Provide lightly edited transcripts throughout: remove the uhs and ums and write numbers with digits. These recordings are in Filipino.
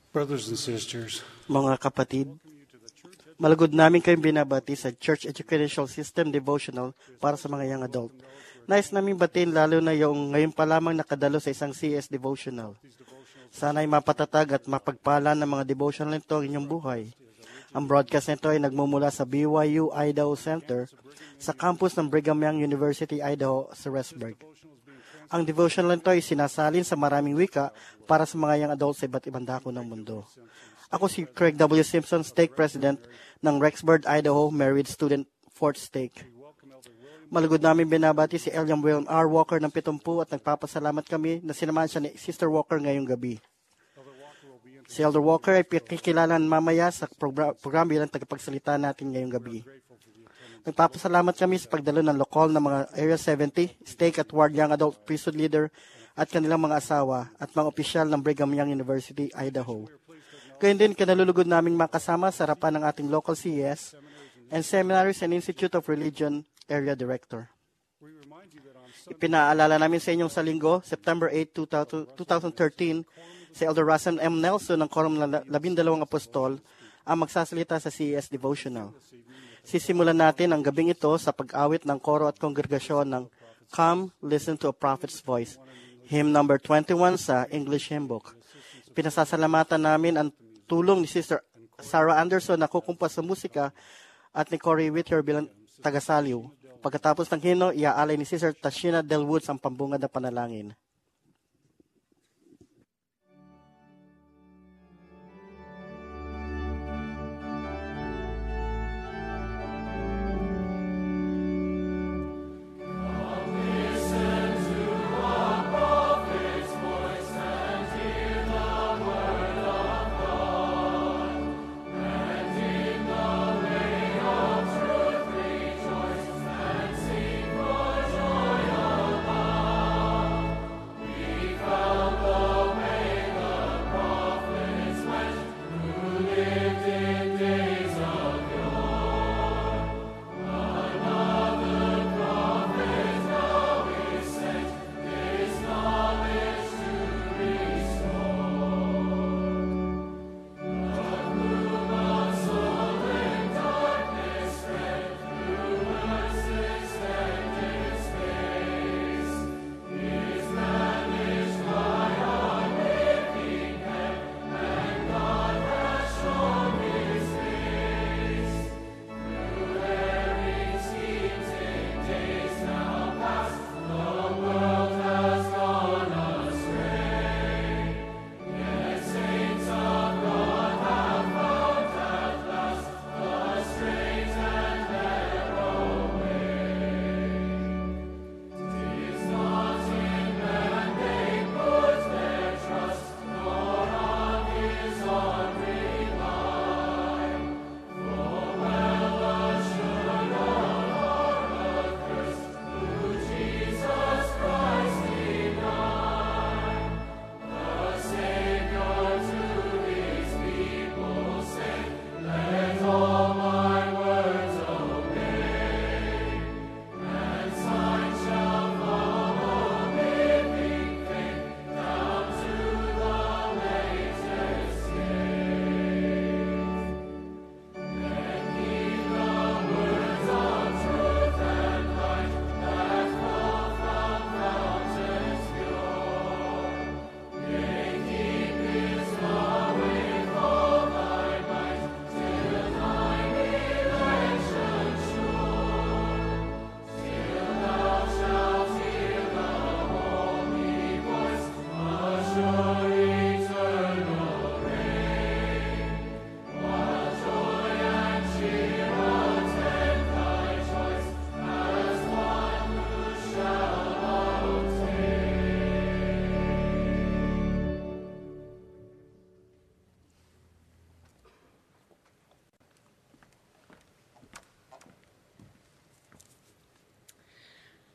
Brothers and sisters, Mga kapatid, malugod namin kayong binabati sa Church Educational System Devotional para sa mga young adult. Nais namin batiin lalo na yung ngayon pa lamang nakadalo sa isang CS Devotional. Sana'y mapatatag at mapagpala ng mga devotional nito ang inyong buhay. Ang broadcast nito ay nagmumula sa BYU Idaho Center sa campus ng Brigham Young University, Idaho sa Rexburg. Ang devotional nito ay sinasalin sa maraming wika para sa mga young adults sa iba't ibang dako ng mundo. Ako si Craig W. Simpson, Stake President ng Rexburg, Idaho, Merit Student 4th Stake. Malugod namin binabati si William R. Walker ng 70 at nagpapasalamat kami na sinamahan siya ni Sister Walker ngayong gabi. Si Elder Walker ay pikikilalan mamaya sa program bilang tagapagsalita natin ngayong gabi. Nagpapasalamat kami sa pagdalo ng lokal na mga Area 70, Stake at Ward Young Adult Priesthood Leader at kanilang mga asawa at mga opisyal ng Brigham Young University, Idaho. Gayun din kinalulugod naming makasama sa harapan ng ating local CES and Seminaries and Institute of Religion Area Director. Ipinaalala namin sa inyong sa linggo, September 8, 2013, si Elder Russell M. Nelson ng Quorum ng 12 Apostol ang magsasalita sa CES Devotional. Sisimulan natin ang gabing ito sa pag-awit ng koro at kongregasyon ng Come, Listen to a Prophet's Voice, hymn number 21 sa English Hymn Book. Pinasasalamatan namin ang tulong ni Sister Sarah Anderson na kukumpas sa musika at ni Corey Whittier bilang tagasaliw. Pagkatapos ng hino, iaalay ni Sister Tashina Del Woods ang pambungad na panalangin.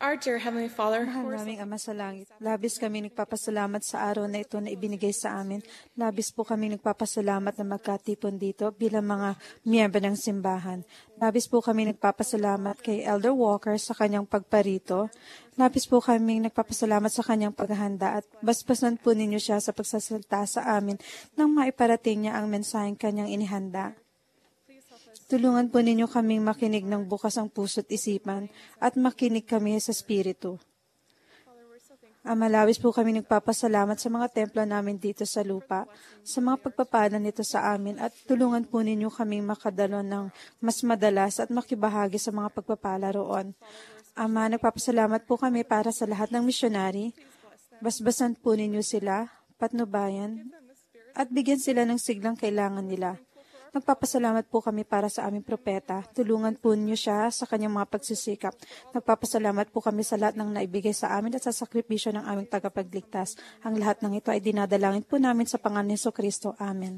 Our dear Heavenly Father, Mahal naming Ama sa Langit, labis kami nagpapasalamat sa araw na ito na ibinigay sa amin. Labis po kami nagpapasalamat na magkatipon dito bilang mga miyembro ng simbahan. Labis po kami nagpapasalamat kay Elder Walker sa kanyang pagparito. Labis po kami nagpapasalamat sa kanyang paghahanda at basbasan po ninyo siya sa pagsasalita sa amin nang maiparating niya ang mensaheng kanyang inihanda. Tulungan po ninyo kaming makinig ng bukas ang puso't isipan at makinig kami sa Espiritu. Malawis po kami nagpapasalamat sa mga templo namin dito sa lupa, sa mga pagpapala nito sa amin at tulungan po ninyo kaming makadalo ng mas madalas at makibahagi sa mga pagpapala roon. Ama, nagpapasalamat po kami para sa lahat ng misyonary. Basbasan po ninyo sila, patnubayan, at bigyan sila ng siglang kailangan nila. Nagpapasalamat po kami para sa aming propeta. Tulungan po niyo siya sa kanyang mga pagsisikap. Nagpapasalamat po kami sa lahat ng naibigay sa amin at sa sakripisyo ng aming tagapagligtas. Ang lahat ng ito ay dinadalangin po namin sa pangalan ni Jesucristo. Amen.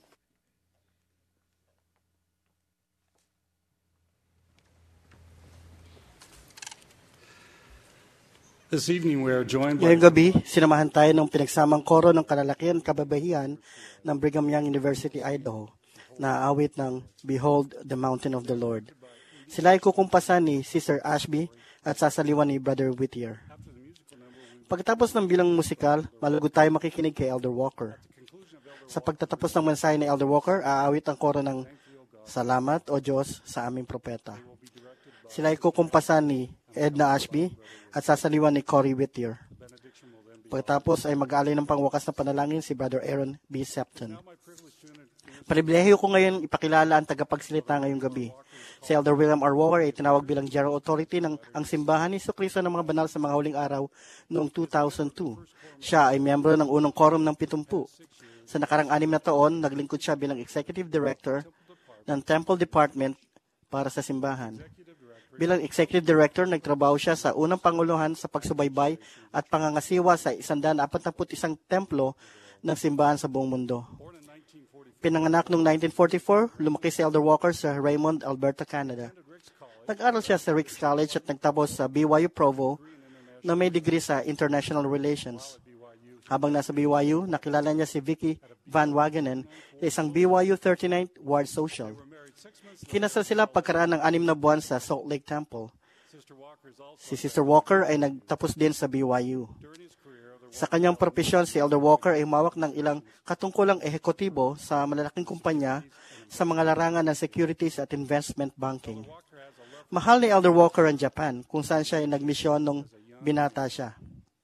This evening we are joined by Ngayong gabi, sinamahan tayo ng pinagsamang koro ng kalalakihan kababahian ng Brigham Young University, Idaho, na awit ng Behold the Mountain of the Lord. Sila ay kukumpasan ni Sister Ashby at sasaliwan ni Brother Whittier. Pagkatapos ng bilang musikal, malugod tayo makikinig kay Elder Walker. Sa pagtatapos ng mensahe ni Elder Walker, aawit ang koro ng Salamat o Diyos sa aming propeta. Sila ay kukumpasan ni Edna Ashby at sasaliwan ni Cory Whittier. Pagkatapos ay mag-aalay ng pangwakas na panalangin si Brother Aaron B. Septon. Pribilehiyo ko ngayon ipakilala ang tagapagsalita ngayong gabi. Si Elder William R. Walker ay tinawag bilang General Authority ng ang Simbahan ni Jesucristo ng mga banal sa mga huling araw noong 2002. Siya ay miyembro ng unang quorum ng 70. Sa nakarang 6 na taon, naglingkod siya bilang Executive Director ng Temple Department para sa simbahan. Bilang Executive Director, nagtrabaho siya sa unang panguluhan sa pagsubaybay at pangangasiwa sa 141 templo ng simbahan sa buong mundo. Pinanganak noong 1944, lumaki si Elder Walker sa Raymond, Alberta, Canada. Nag-aral siya sa Ricks College at nagtapos sa BYU Provo na may degree sa International Relations. Habang nasa BYU, nakilala niya si Vicky Van Wagenen, isang BYU 39th Ward Social. Kinasal sila pagkaraan ng 6 na buwan sa Salt Lake Temple. Si Sister Walker ay nagtapos din sa BYU. Sa kanyang propesyon, si Elder Walker ay humawak ng ilang katungkulang ehekutibo sa malalaking kumpanya sa mga larangan ng securities at investment banking. Mahal ni Elder Walker ang Japan, kung saan siya ay nagmisyon nung binata siya.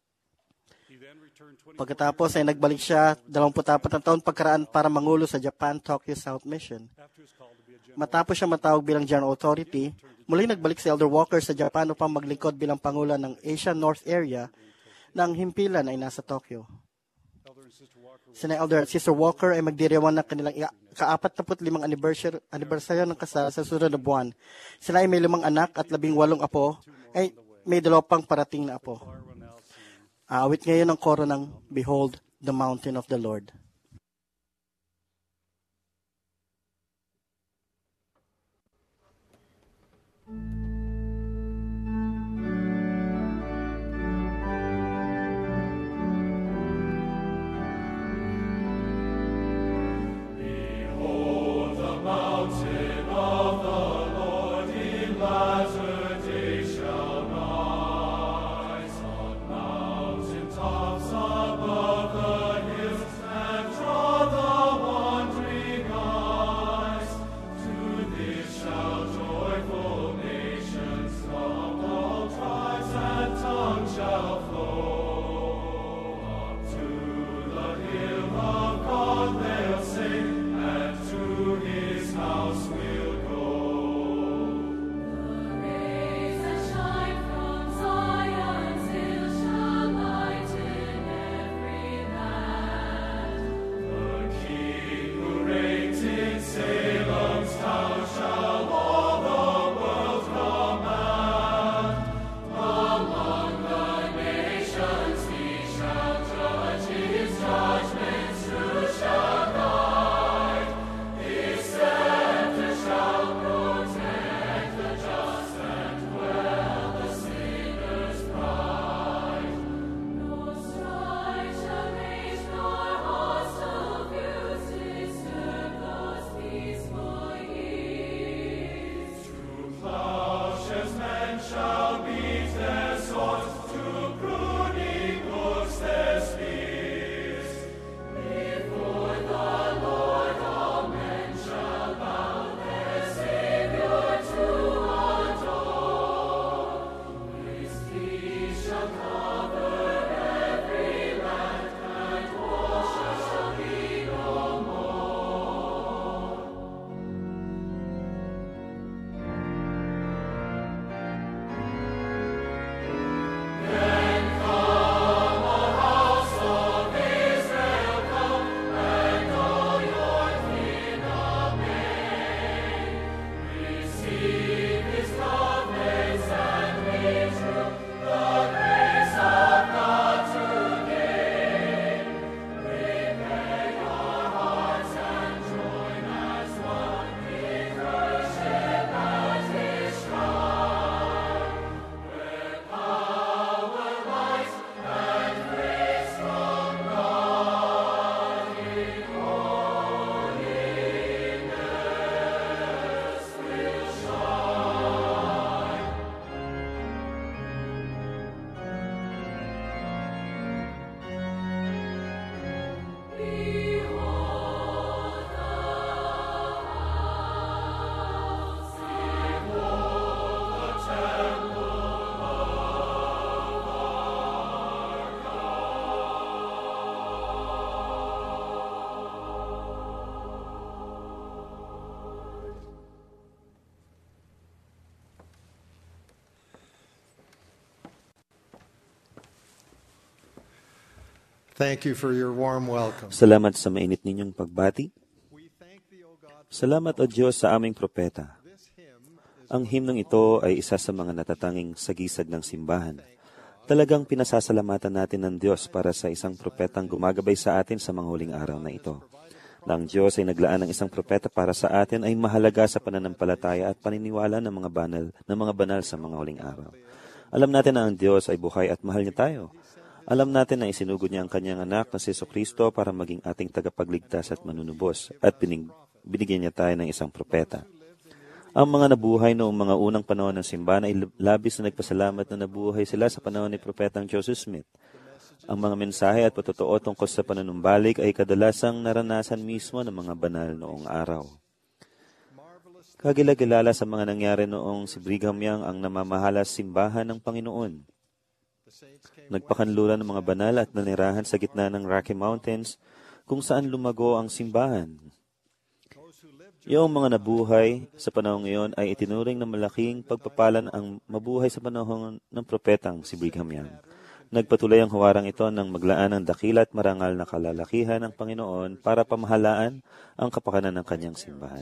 Pagkatapos ay nagbalik siya 24 na taon pagkaraan para mangulo sa Japan Tokyo South Mission. Matapos siya matawag bilang General Authority, muling nagbalik si Elder Walker sa Japan upang maglingkod bilang Pangulo ng Asia North Area na ang himpilan ay nasa Tokyo. Sina Elder at Sister Walker ay magdiriwang ng kanilang ka-45 anibersaryo ng kasal sa susunod na buwan. Sila ay may 5 anak at 18 apo, ay may 2 pang parating na apo. Awit ngayon ang koro ng Behold the Mountain of the Lord. Above the hills and Thank you for your warm welcome. Salamat sa mainit ninyong pagbati. Salamat, O Diyos, sa aming propeta. Ang himnong ito ay isa sa mga natatanging sagisag ng simbahan. Talagang pinasasalamatan natin ng Diyos para sa isang propetang gumagabay sa atin sa mga huling araw na ito. Na ang Diyos ay naglaan ng isang propeta para sa atin ay mahalaga sa pananampalataya at paniniwala ng mga banal sa mga huling araw. Alam natin na ang Diyos ay buhay at mahal niya tayo. Alam natin na isinugod niya ang kanyang anak na si Jesucristo para maging ating tagapagligtas at manunubos at binigyan niya tayo ng isang propeta. Ang mga nabuhay noong mga unang panahon ng simbahan ay labis na nagpasalamat na nabuhay sila sa panahon ni Propetang Joseph Smith. Ang mga mensahe at patotoo tungkol sa panunumbalik ay kadalasang naranasan mismo ng mga banal noong araw. Kagilagilala sa mga nangyari noong si Brigham Young ang namamahala sa simbahan ng Panginoon. Nagpakanluran ng mga banal at nanirahan sa gitna ng Rocky Mountains kung saan lumago ang simbahan. Yung mga nabuhay sa panahon ngayon ay itinuring na malaking pagpapalan ang mabuhay sa panahon ng propetang si Brigham Young. Nagpatuloy ang huwarang ito ng maglaan ng dakila at marangal na kalalakihan ng Panginoon para pamahalaan ang kapakanan ng kanyang simbahan.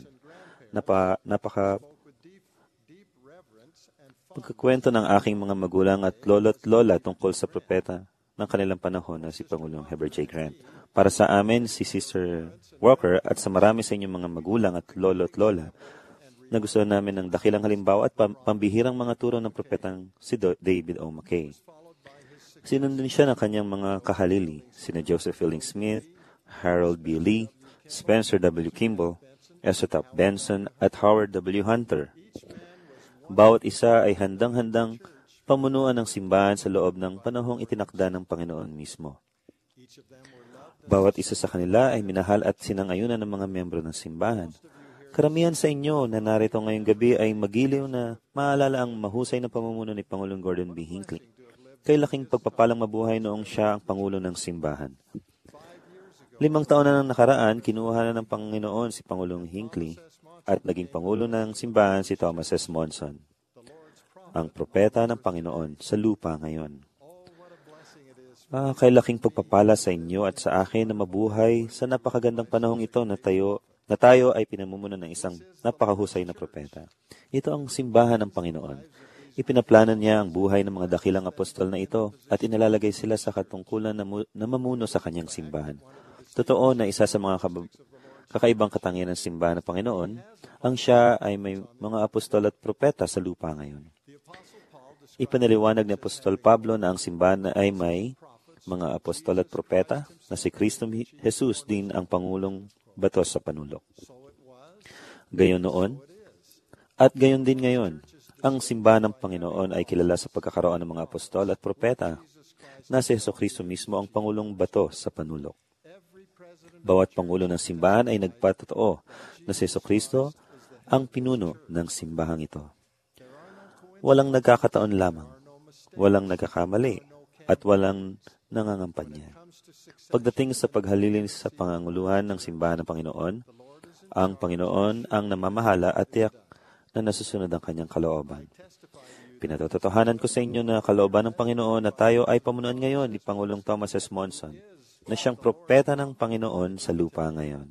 Pagkakwento ng aking mga magulang at lolo't lola tungkol sa propeta ng kanilang panahon na si Pangulong Heber J. Grant. Para sa amin, si Sister Walker at sa marami sa inyong mga magulang at lolo't lola, nagustuhan namin ng dakilang halimbawa at pambihirang mga turo ng propetang si David O. McKay. Sinundin siya ng kanyang mga kahalili, sina Joseph Fielding Smith, Harold B. Lee, Spencer W. Kimball, Ezra Taft Benson, at Howard W. Hunter. Bawat isa ay handang-handang pamunuan ng simbahan sa loob ng panahong itinakda ng Panginoon mismo. Bawat isa sa kanila ay minahal at sinangayunan ng mga miyembro ng simbahan. Karamihan sa inyo na narito ngayong gabi ay magiliw na maalala ang mahusay na pamumuno ni Pangulong Gordon B. Hinckley. Kay laking pagpapalang mabuhay noong siya ang Pangulo ng simbahan. 5 taon na nang nakaraan, kinuha na ng Panginoon si Pangulong Hinckley at naging Pangulo ng simbahan si Thomas S. Monson, ang propeta ng Panginoon sa lupa ngayon. Kay laking pagpapala sa inyo at sa akin na mabuhay sa napakagandang panahong ito na tayo ay pinamumuno ng isang napakahusay na propeta. Ito ang simbahan ng Panginoon. Ipinaplanan niya ang buhay ng mga dakilang apostol na ito at inilalagay sila sa katungkulan na mamuno sa kanyang simbahan. Totoo na isa sa mga kakaibang katangian ng simbahan ng Panginoon, ang siya ay may mga apostol at propeta sa lupa ngayon. Ipanaliwanag ni Apostol Pablo na ang simbahan ay may mga apostol at propeta na si Kristo Jesus din ang Pangulong bato sa panulok. Gayon noon, at gayon din ngayon, ang simbahan ng Panginoon ay kilala sa pagkakaroon ng mga apostol at propeta na si Jesucristo mismo ang Pangulong bato sa panulok. Bawat pangulo ng simbahan ay nagpatotoo na si Jesucristo ang pinuno ng simbahang ito. Walang nagkakataon lamang, walang nagkakamali, at walang nangangampanya. Pagdating sa paghalilin sa panganguluhan ng simbahan ng Panginoon, ang Panginoon ang namamahala at tiyak na nasusunod ang kanyang kalooban. Pinatotohanan ko sa inyo na kalooban ng Panginoon na tayo ay pamunuan ngayon ni Pangulong Thomas S. Monson, na siyang propeta ng Panginoon sa lupa ngayon.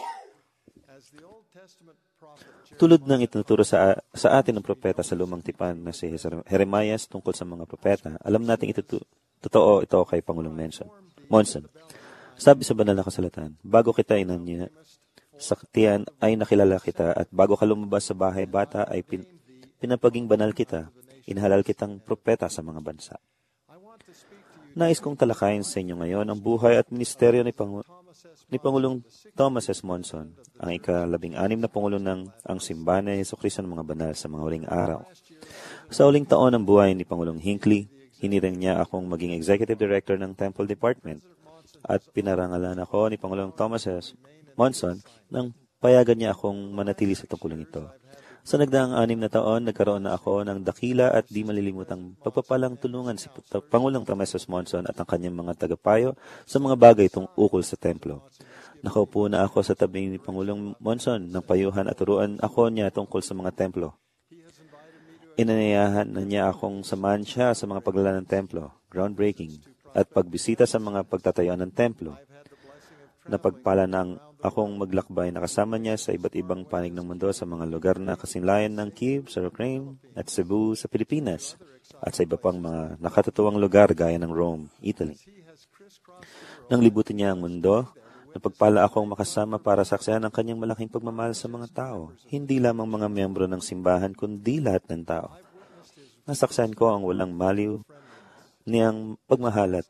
Tulad ng itinuturo sa atin ng propeta sa lumang tipan na si Jeremias tungkol sa mga propeta, alam natin totoo ito kay Pangulong Monson. Sabi sa banal na kasulatan, bago kita inanya sa tiyan ay nakilala kita at bago ka lumabas sa bahay bata ay pinapaging banal kita, inhalal kitang propeta sa mga bansa. Nais kong talakayin sa inyo ngayon ang buhay at ministeryo ni Pangulong Thomas S. Monson, ang ika-16 na Pangulo ng ang simbahan ni Jesucristo ng mga banal sa mga huling araw. Sa huling taon ng buhay ni Pangulong Hinckley, hiniring niya akong maging Executive Director ng Temple Department at pinarangalan ako ni Pangulong Thomas S. Monson nang payagan niya akong manatili sa tungkulong ito. Sa nagdaang 6 na taon, nagkaroon na ako ng dakila at di malilimutang pagpapalang tulungan si Pangulong Thomas S. Monson at ang kanyang mga tagapayo sa mga bagay ukol sa templo. Nakaupo na ako sa tabi ni Pangulong Monson ng payuhan at turuan ako niya tungkol sa mga templo. Inanayahan na niya akong samahan siya sa mga paglala ng templo, groundbreaking, at pagbisita sa mga pagtatayuan ng templo. Napagpala ng akong maglakbay na kasama niya sa iba't ibang panig ng mundo sa mga lugar na kasinlayan ng Kiev sa Ukraine at Cebu sa Pilipinas at sa iba pang mga nakatutuwang lugar gaya ng Rome, Italy. Nang libutin niya ang mundo, napagpala akong makasama para saksihan ang kanyang malaking pagmamahal sa mga tao, hindi lamang mga miyembro ng simbahan kundi lahat ng tao. Nasaksihan ko ang walang maliw niyang pagmahalat,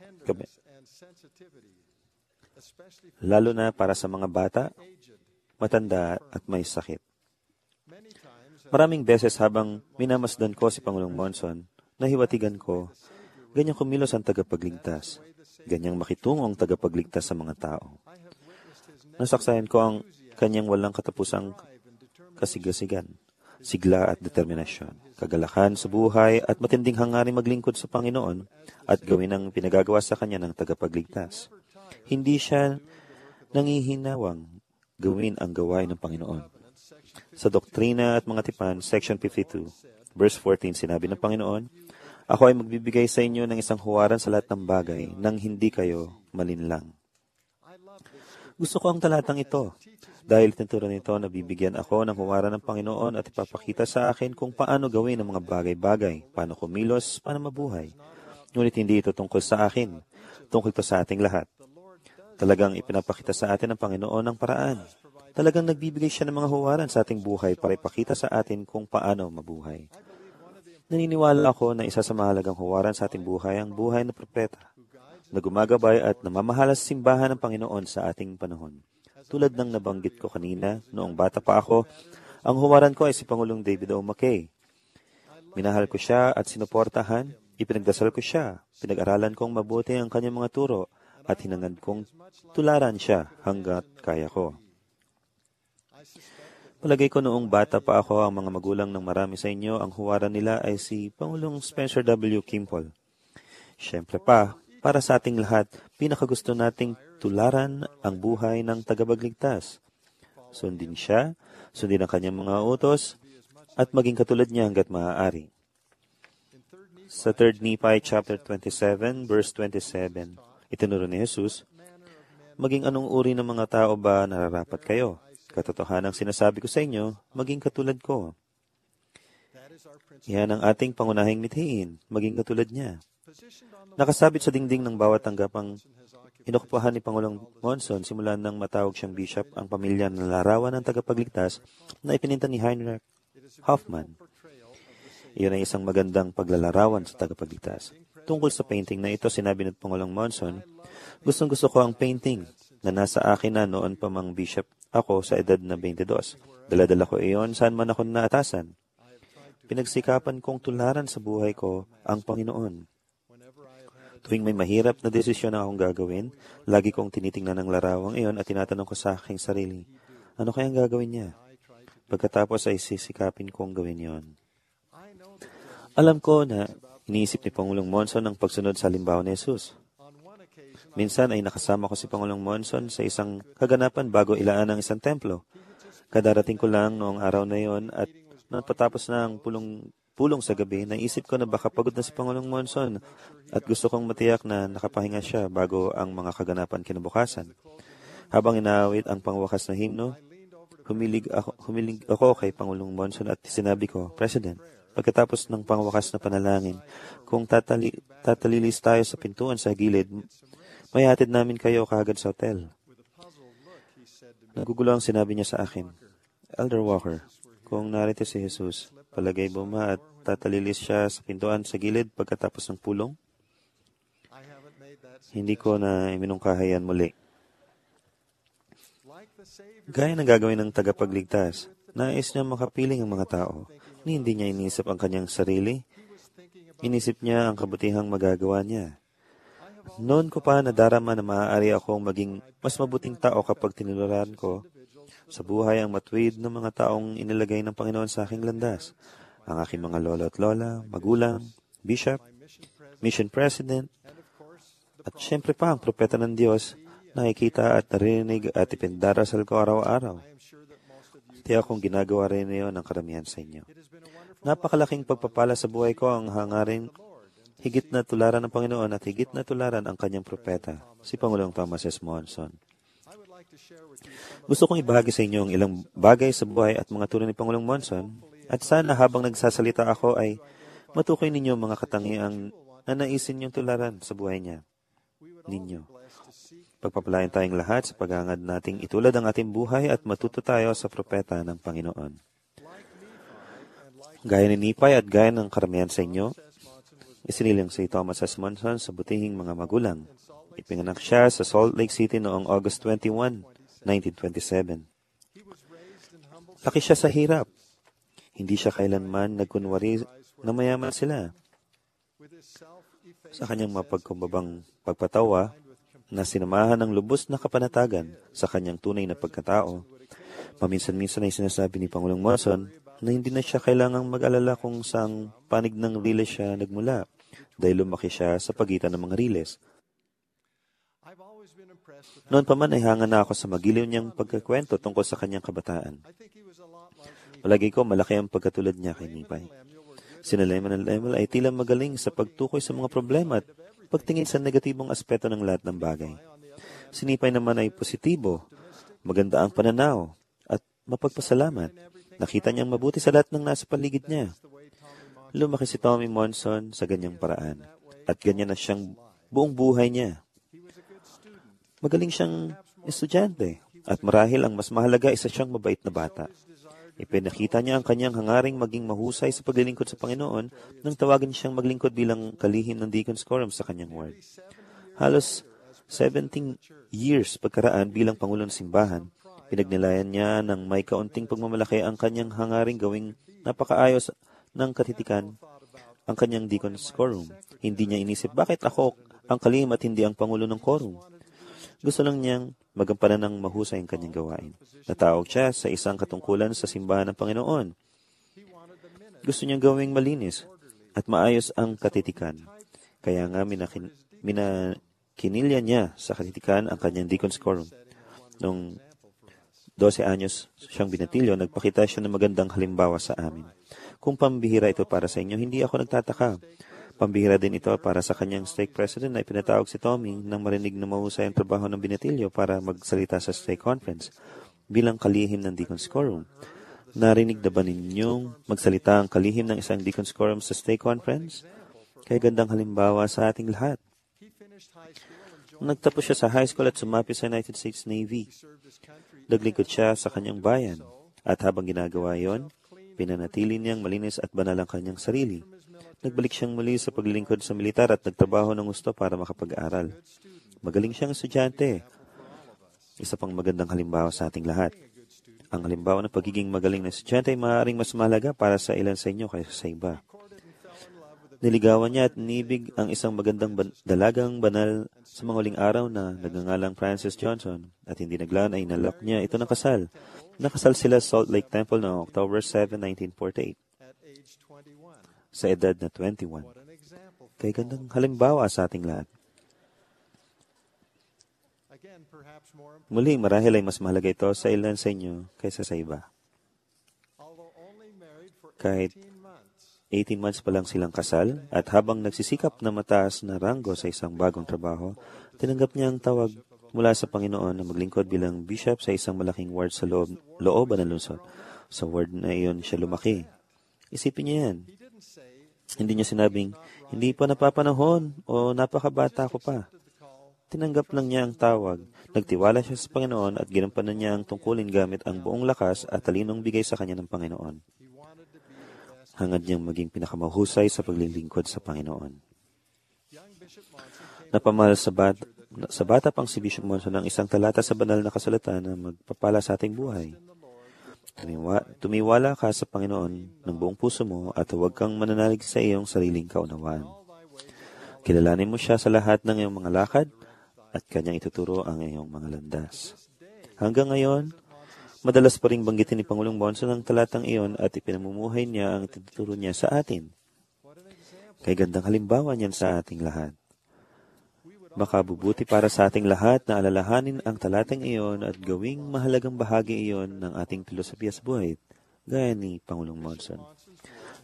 lalo na para sa mga bata, matanda at may sakit. Maraming beses habang minamasdan ko si Pangulong Monson, nahiwatigan ko, ganyang kumilos ang tagapagligtas, ganyang makitungo ang tagapagligtas sa mga tao. Nasaksayan ko ang kanyang walang katapusang kasigasigan, sigla at determinasyon, kagalakan sa buhay at matinding hangaring maglingkod sa Panginoon at gawin ang pinagagawa sa kanya ng tagapagligtas. Hindi siya nangihinawang gawin ang gawain ng Panginoon. Sa Doktrina at Mga Tipan, Section 52, verse 14, sinabi ng Panginoon, "Ako ay magbibigay sa inyo ng isang huwaran sa lahat ng bagay nang hindi kayo malinlang." Gusto ko ang talatang ito dahil tinuturo nito na bibigyan ako ng huwaran ng Panginoon at ipapakita sa akin kung paano gawin ang mga bagay-bagay, paano kumilos, paano mabuhay. Ngunit hindi ito tungkol sa akin, tungkol ito sa ating lahat. Talagang ipinapakita sa atin ng Panginoon ang paraan. Talagang nagbibigay siya ng mga huwaran sa ating buhay para ipakita sa atin kung paano mabuhay. Naniniwala ako na isa sa mahalagang huwaran sa ating buhay ang buhay na propeta, na gumagabay at namamahala sa simbahan ng Panginoon sa ating panahon. Tulad ng nabanggit ko kanina, noong bata pa ako, ang huwaran ko ay si Pangulong David O. McKay. Minahal ko siya at sinuportahan, ipinagdasal ko siya, pinag-aralan kong mabuti ang kanyang mga turo, at hinangad kong tularan siya hanggat kaya ko. Palagay ko noong bata pa ako, ang mga magulang ng marami sa inyo, ang huwaran nila ay si Pangulong Spencer W. Kimball. Siyempre pa, para sa ating lahat, pinakagusto nating tularan ang buhay ng tagapagligtas. Sundin siya, sundin ang kanyang mga utos, at maging katulad niya hanggat maaari. Sa 3 Nephi chapter 27, verse 27, itinuro ni Jesus, "Maging anong uri ng mga tao ba nararapat kayo? Katotohanang sinasabi ko sa inyo, maging katulad ko." Yan ang ating pangunahing mithiin, maging katulad niya. Nakasabit sa dingding ng bawat tanggapang inokupahan ni Pangulong Monson simula nang matawag siyang bishop ang pamilya na larawan ng tagapagligtas na ipininta ni Heinrich Hoffman. Iyon ay isang magandang paglalarawan sa tagapagligtas. Tungkol sa painting na ito, sinabi ng Pangulong Monson, "Gustong-gusto ko ang painting na nasa akin na noon pa mang bishop ako sa edad na 22. Dala-dala ko iyon saan man ako naatasan. Pinagsikapan kong tularan sa buhay ko ang Panginoon. Tuwing may mahirap na desisyon na akong gagawin, lagi kong tinitingnan ang larawang iyon at tinatanong ko sa aking sarili, ano kayang gagawin niya? Pagkatapos ay sisikapin kong gawin yon." Alam ko na iniisip ni Pangulong Monson ang pagsunod sa halimbawa ni Jesus. Minsan ay nakasama ko si Pangulong Monson sa isang kaganapan bago ilaan ang isang templo. Kadarating ko lang noong araw na yon at napatapos na ang pulong sa gabi, naisip ko na baka pagod na si Pangulong Monson at gusto kong matiyak na nakapahinga siya bago ang mga kaganapan kinabukasan. Habang inaawit ang pangwakas na himno, humilig ako kay Pangulong Monson at sinabi ko, "President, pagkatapos ng pangwakas na panalangin, kung tatalilis tayo sa pintuan sa gilid, may hatid namin kayo kaagad sa hotel." Nagugulo ang sinabi niya sa akin, "Elder Walker, kung narito si Jesus, palagay mo at tatalilis siya sa pintuan sa gilid pagkatapos ng pulong?" Hindi ko na iminungkahayan muli. Gaya ng gagawin ng tagapagligtas, nais niya makapiling ang mga tao. Hindi niya inisip ang kanyang sarili. Inisip niya ang kabutihang magagawa niya. Noon ko pa nadarama na maaari akong maging mas mabuting tao kapag tinuluran ko sa buhay ang matuwid ng mga taong inilagay ng Panginoon sa aking landas. Ang aking mga lolo at lola, magulang, bishop, mission president, at syempre pa ang propeta ng Diyos, nakikita at narinig at ipindarasal ko araw-araw. Tiyak akong ginagawa rin niyo ng karamihan sa inyo. Napakalaking pagpapala sa buhay ko ang hangarin higit na tularan ng Panginoon at higit na tularan ang kanyang propeta, si Pangulong Thomas S. Monson. Gusto kong ibahagi sa inyo ang ilang bagay sa buhay at mga turo ni Pangulong Monson, at sana habang nagsasalita ako ay matukoy ninyo mga katangiang na naisin niyong tularan sa buhay niya. Ninyo. Pagpapalain tayong lahat sa paghangad nating itulad ang ating buhay at matuto tayo sa propeta ng Panginoon. Gaya ni Nipay at gaya ng karamihan sa inyo, isinilang si Thomas S. Monson sa butihing mga magulang. Ipinganak siya sa Salt Lake City noong August 21, 1927. Laki siya sa hirap. Hindi siya kailanman nagkunwari na mayaman sila. Sa kanyang mapagkumbabang pagpatawa na sinamahan ng lubos na kapanatagan sa kanyang tunay na pagkatao, paminsan-minsan ay sinasabi ni Pangulong Monson na hindi na siya kailangang mag-alala kung saang panig ng riles siya nagmula dahil lumaki siya sa pagitan ng mga riles. Noon pa man ay hanga na ako sa magiliw niyang pagkakwento tungkol sa kanyang kabataan. Palagi ko malaki ang pagkatulad niya kay Nipay. Sina Lemuel ay tila magaling sa pagtukoy sa mga problema at pagtingin sa negatibong aspeto ng lahat ng bagay. Si Nipay naman ay positibo, maganda ang pananaw, at mapagpasalamat. Nakita niyang mabuti sa lahat ng nasa paligid niya. Lumaki si Tommy Monson sa ganyang paraan, at ganyan na siyang buong buhay niya. Magaling siyang estudyante, at marahil ang mas mahalaga isa siyang mabait na bata. Ipinakita niya ang kanyang hangaring maging mahusay sa paglilingkod sa Panginoon nang tawagin siyang maglingkod bilang kalihim ng Deacon's Quorum sa kanyang ward. Halos 17 years pagkaraan bilang Pangulo ng Simbahan, pinagnilayan niya ng may kaunting pagmamalaki ang kanyang hangaring gawing napakaayos ng katitikan ang kanyang Deacon's Quorum. Hindi niya inisip, bakit ako ang kalihim at hindi ang Pangulo ng Quorum? Gusto lang niyang magampanan ng mahusay ang kanyang gawain. Natawag siya sa isang katungkulan sa simbahan ng Panginoon. Gusto niyang gawing malinis at maayos ang katitikan. Kaya nga kinilya niya sa katitikan ang kanyang Deacon's Quorum. Noong 12 anyos siyang binatilyo, nagpakita siya ng magandang halimbawa sa amin. Kung pambihira ito para sa inyo, hindi ako nagtataka. Pambihira din ito para sa kanyang stake president na ipinatawag si Tommy nang marinig na mahusay ang trabaho ng binatilyo para magsalita sa stake conference bilang kalihim ng Deacon's Quorum. Narinig na ba ninyong magsalita ang kalihim ng isang Deacon's Quorum sa stake conference? Kaya gandang halimbawa sa ating lahat. Nagtapos siya sa high school at sumapit sa United States Navy. Naglingkod siya sa kanyang bayan at habang ginagawa yon, pinanatili niyang malinis at banal ang kanyang sarili. Nagbalik siyang muli sa paglilingkod sa militar at nagtrabaho ng gusto para makapag-aral. Magaling siyang estudyante. Isa pang magandang halimbawa sa ating lahat. Ang halimbawa ng pagiging magaling na estudyante ay maaaring mas mahalaga para sa ilan sa inyo kaysa sa iba. Niligawan niya at nibig ang isang magandang dalagang banal sa mga huling araw na nagngangalang Francis Johnson at hindi naglaan ay nalak niya ito ng kasal. Nakasal sila sa Salt Lake Temple noong October 7, 1948. Sa edad na 21. Kaya gandang halimbawa sa ating lahat. Muli, marahil ay mas mahalaga ito sa ilan sa inyo kaysa sa iba. Kahit 18 months pa lang silang kasal at habang nagsisikap na mataas na ranggo sa isang bagong trabaho, tinanggap niya ang tawag mula sa Panginoon na maglingkod bilang bishop sa isang malaking ward sa looban ng lungsod. Sa ward na iyon siya lumaki. Isipin niya yan. Hindi niya sinabing, hindi pa napapanahon o napakabata ko pa. Tinanggap lang niya ang tawag, nagtiwala siya sa Panginoon at ginampanan niya ang tungkulin gamit ang buong lakas at talinong bigay sa kanya ng Panginoon. Hangad niyang maging pinakamahusay sa paglilingkod sa Panginoon. Napamahal sa bata pang si Bishop Monson ng isang talata sa banal na kasulatan na magpapala sa ating buhay. Tumiwala ka sa Panginoon ng buong puso mo at huwag kang mananalig sa iyong sariling kaunawaan. Kilalanin mo siya sa lahat ng iyong mga lakad at kanyang ituturo ang iyong mga landas. Hanggang ngayon, madalas pa rin banggitin ni Pangulong Monson ang talatang iyon at ipinamumuhay niya ang ituturo niya sa atin. Kaya gandang halimbawa niyan sa ating lahat. Makabubuti para sa ating lahat na alalahanin ang talatang iyon at gawing mahalagang bahagi iyon ng ating filosofiya sa buhay, gaya ni Pangulong Monson.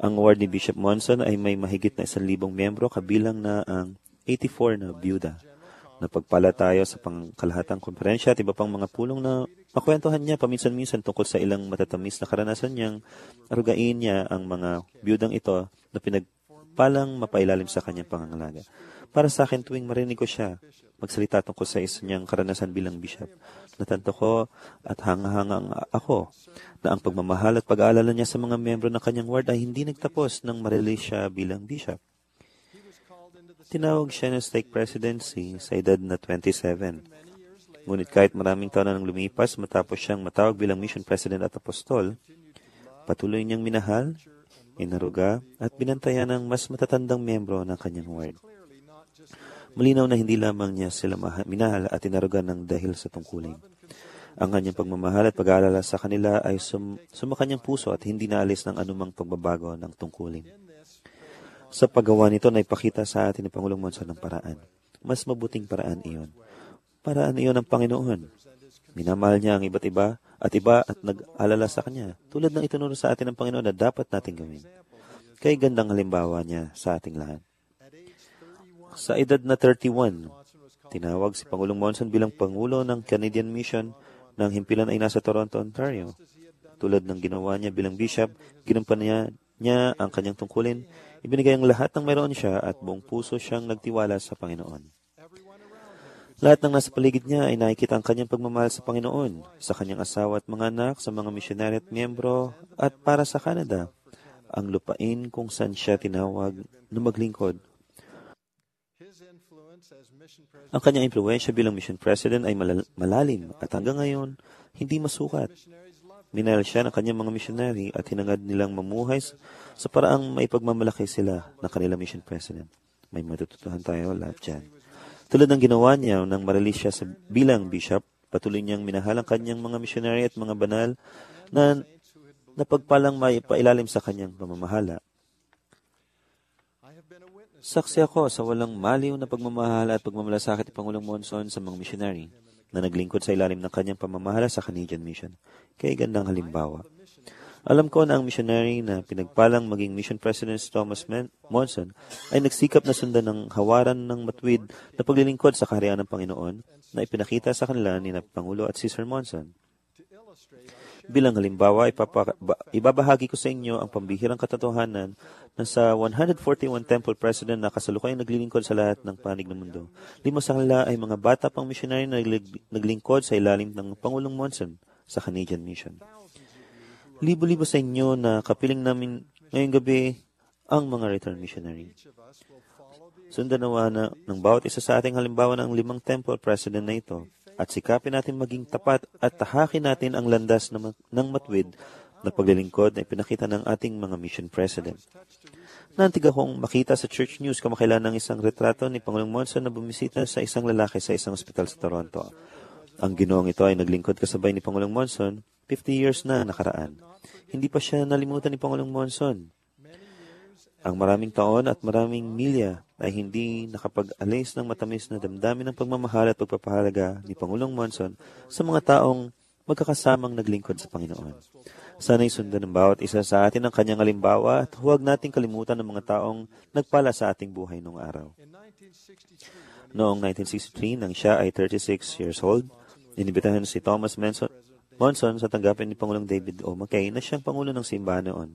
Ang ward ni Bishop Monson ay may mahigit na 1,000 miyembro, kabilang na ang 84 na byuda. Napagpala tayo sa pangkalahatang konferensya at iba pang mga pulong na makwentuhan niya paminsan-minsan tungkol sa ilang matatamis na karanasan niyang arugain niya ang mga byudang ito na pinagpalang mapailalim sa kanyang pangangalaga. Para sa akin, tuwing marinig ko siya magsalita tungkol sa isa niyang karanasan bilang bishop, natanto ko at hanga-hangang ako na ang pagmamahal at pag-aalala niya sa mga miyembro ng kanyang ward ay hindi nagtapos nang ma-release siya bilang bishop. Tinawag siya ng stake presidency sa edad na 27. Ngunit kahit maraming taon na nang lumipas matapos siyang matawag bilang mission president at apostol, patuloy niyang minahal, inaruga, at binantayan ng mas matatandang miyembro ng kanyang ward. Malinaw na hindi lamang niya sila minahal at inaruga ng dahil sa tungkulin. Ang kanyang pagmamahal at pag-aalala sa kanila ay sumakanyang puso at hindi naalis ng anumang pagbabago ng tungkulin. Sa paggawa nito, naipakita sa atin ni Pangulong Monson ng paraan. Mas mabuting paraan iyon. Paraan iyon ng Panginoon. Minamahal niya ang iba't iba at nag-alala sa Kanya, tulad ng itinuro sa atin ng Panginoon na dapat nating gawin. Kay gandang halimbawa niya sa ating lahat. Sa edad na 31, tinawag si Pangulong Monson bilang Pangulo ng Canadian Mission ng himpilan ay nasa Toronto, Ontario. Tulad ng ginawa niya bilang bishop, ginampan niya ang kanyang tungkulin. Ibinigay ang lahat ng mayroon siya at buong puso siyang nagtiwala sa Panginoon. Lahat ng nasa paligid niya ay nakikita ang kanyang pagmamahal sa Panginoon, sa kanyang asawa at mga anak, sa mga misyonary at miyembro, at para sa Canada, ang lupain kung saan siya tinawag na maglingkod. Ang kanyang impluwensya bilang mission president ay malalim at hanggang ngayon, hindi masukat. Minahal siya ng kanyang mga misyonary at hinangad nilang mamuhay sa paraang maipagmamalaki sila ng kanilang mission president. May matututuhan tayo lahat dyan. Tulad ng ginawa niya nang ma-release siya bilang bishop, patuloy niyang minahal ang kanyang mga misyonary at mga banal na napagpalang maipailalim sa kanyang pamamahala. Saksi ako sa walang maliw na pagmamahal at pagmamalasakit ni Pangulong Monson sa mga misyonary na naglingkod sa ilalim ng kanyang pamamahala sa Canadian Mission. Kaya gandang halimbawa. Alam ko na ang missionary na pinagpalang maging mission president si Thomas Monson ay nagsikap na sundan ng hawaran ng matuwid na paglilingkod sa kaharian ng Panginoon na ipinakita sa kanila ni Pangulo at si Sir Monson. Bilang halimbawa, ibabahagi ko sa inyo ang pambihirang katotohanan na sa 141 temple president na kasalukuyang naglilingkod sa lahat ng panig ng mundo. 5 sa kanila ay mga bata pang missionary na naglingkod sa ilalim ng Pangulong Monson sa Canadian Mission. Libo-libo sa inyo na kapiling namin ngayong gabi ang mga return missionary. Sundan nawa na ng bawat isa sa ating halimbawa ng 5 temple president na ito at sikapin natin maging tapat at tahakin natin ang landas ng matuwid na paglilingkod na ipinakita ng ating mga mission president. Nantig akong makita sa Church News kamakailan ng isang retrato ni Pangulong Monson na bumisita sa isang lalaki sa isang ospital sa Toronto. Ang ginoong ito ay naglingkod kasabay ni Pangulong Monson 50 years na nakaraan. Hindi pa siya nalimutan ni Pangulong Monson. Ang maraming taon at maraming milya ay hindi nakapag-alis ng matamis na damdamin ng pagmamahal at pagpapahalaga ni Pangulong Monson sa mga taong magkakasamang naglingkod sa Panginoon. Sana'y sundan ng bawat isa sa atin ang kanyang halimbawa at huwag nating kalimutan ng mga taong nagpala sa ating buhay noong araw. Noong 1963, nang siya ay 36 years old, inibitahan si Thomas Monson sa tanggapin ni Pangulong David O. McKay na siyang Pangulo ng simbahan noon.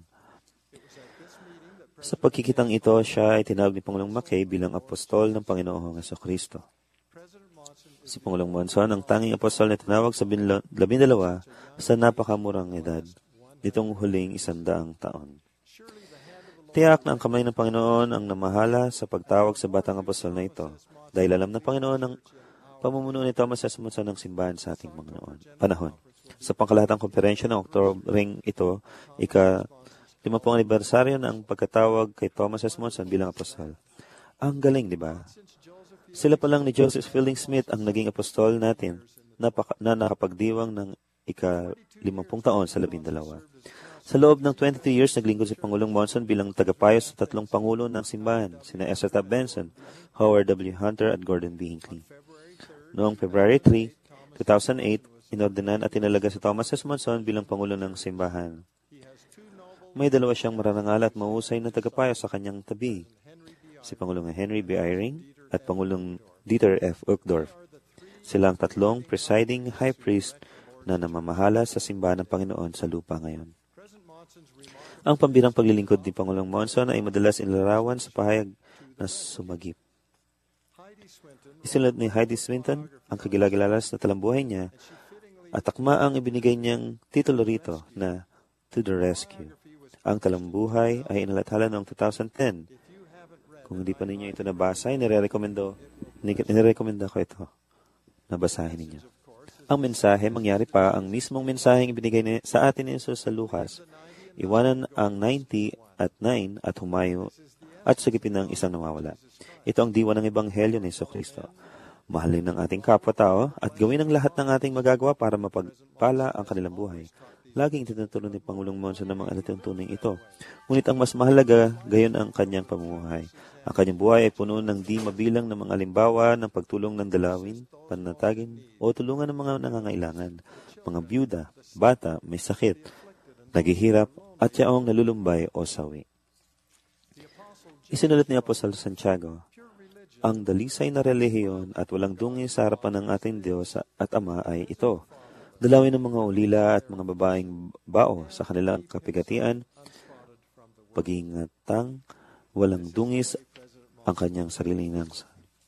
Sa pagkikitang ito, siya ay tinawag ni Pangulong McKay bilang apostol ng Panginoong Jesucristo. Si Pangulong Monson ang tanging apostol na tinawag sa 12 sa napakamurang edad, nitong huling 100 taon. Tiyak na ang kamay ng Panginoon ang namahala sa pagtawag sa batang apostol na ito, dahil alam ng Panginoon ang pamumuno ni Thomas S. Monson ng simbahan sa ating panahon. Sa pangkalahatang konferensya ng Oktobring ito, 50 anibersaryo ng pagkatawag kay Thomas S. Monson bilang apostol. Ang galing, di ba? Sila pa lang ni Joseph Fielding Smith ang naging apostol natin na nakapagdiwang ng 50 taon sa 12. Sa loob ng 22 years, naglingkod si Pangulong Monson bilang tagapayo sa 3 pangulo ng simbahan, sina Ezra Taft Benson, Howard W. Hunter at Gordon B. Hinckley. Noong February 3, 2008, inordinan at tinalaga si Thomas S. Monson bilang pangulo ng simbahan. May dalawa siyang mararangal at mahusay na tagapayo sa kanyang tabi, si Pangulong Henry B. Eyring at Pangulong Dieter F. Uchtdorf. Sila ang tatlong presiding high priest na namamahala sa simbahan ng Panginoon sa lupa ngayon. Ang pambirang paglilingkod ni Pangulong Monson ay madalas inilarawan sa pahayag na sumagip. Isinulad ni Heidi Swinton ang kagilagilalas na talambuhay niya at akma ang ibinigay niyang titulo rito na To the Rescue. Ang talambuhay ay inalathala noong 2010. Kung hindi pa ninyo ito nabasa, inirekomenda ko ito. Nabasahin ninyo. Ang mensahe, mangyari pa ang mismong mensaheng ibinigay sa atin ni Jesus sa Lucas. Iwanan ang 90 at 9 at humayo at sagipin ng isang nawawala. Ito ang diwa ng Ebanghelyo ni Jesucristo. Mahalin ng ating kapwa-tao at gawin ang lahat ng ating magagawa para mapagpala ang kanilang buhay. Laging tinuturo ni Pangulong Monson ng mga alituntuning ito. Ngunit ang mas mahalaga, gayon ang kanyang pamumuhay. Ang kanyang buhay ay puno ng di mabilang na mga halimbawa ng pagtulong ng dalawin, panatagin, o tulungan ng mga nangangailangan. Mga byuda, bata, may sakit, naghihirap, at yaong nalulumbay o sawi. Isinulat ni Apostol Santiago, ang dalisay na relihiyon at walang dungi sa harapan ng ating Diyos at Ama ay ito. Dalawin ng mga ulila at mga babaeng bao sa kanilang kapigatian, pag-iingatang walang dungis ang kanyang sariling nangsa.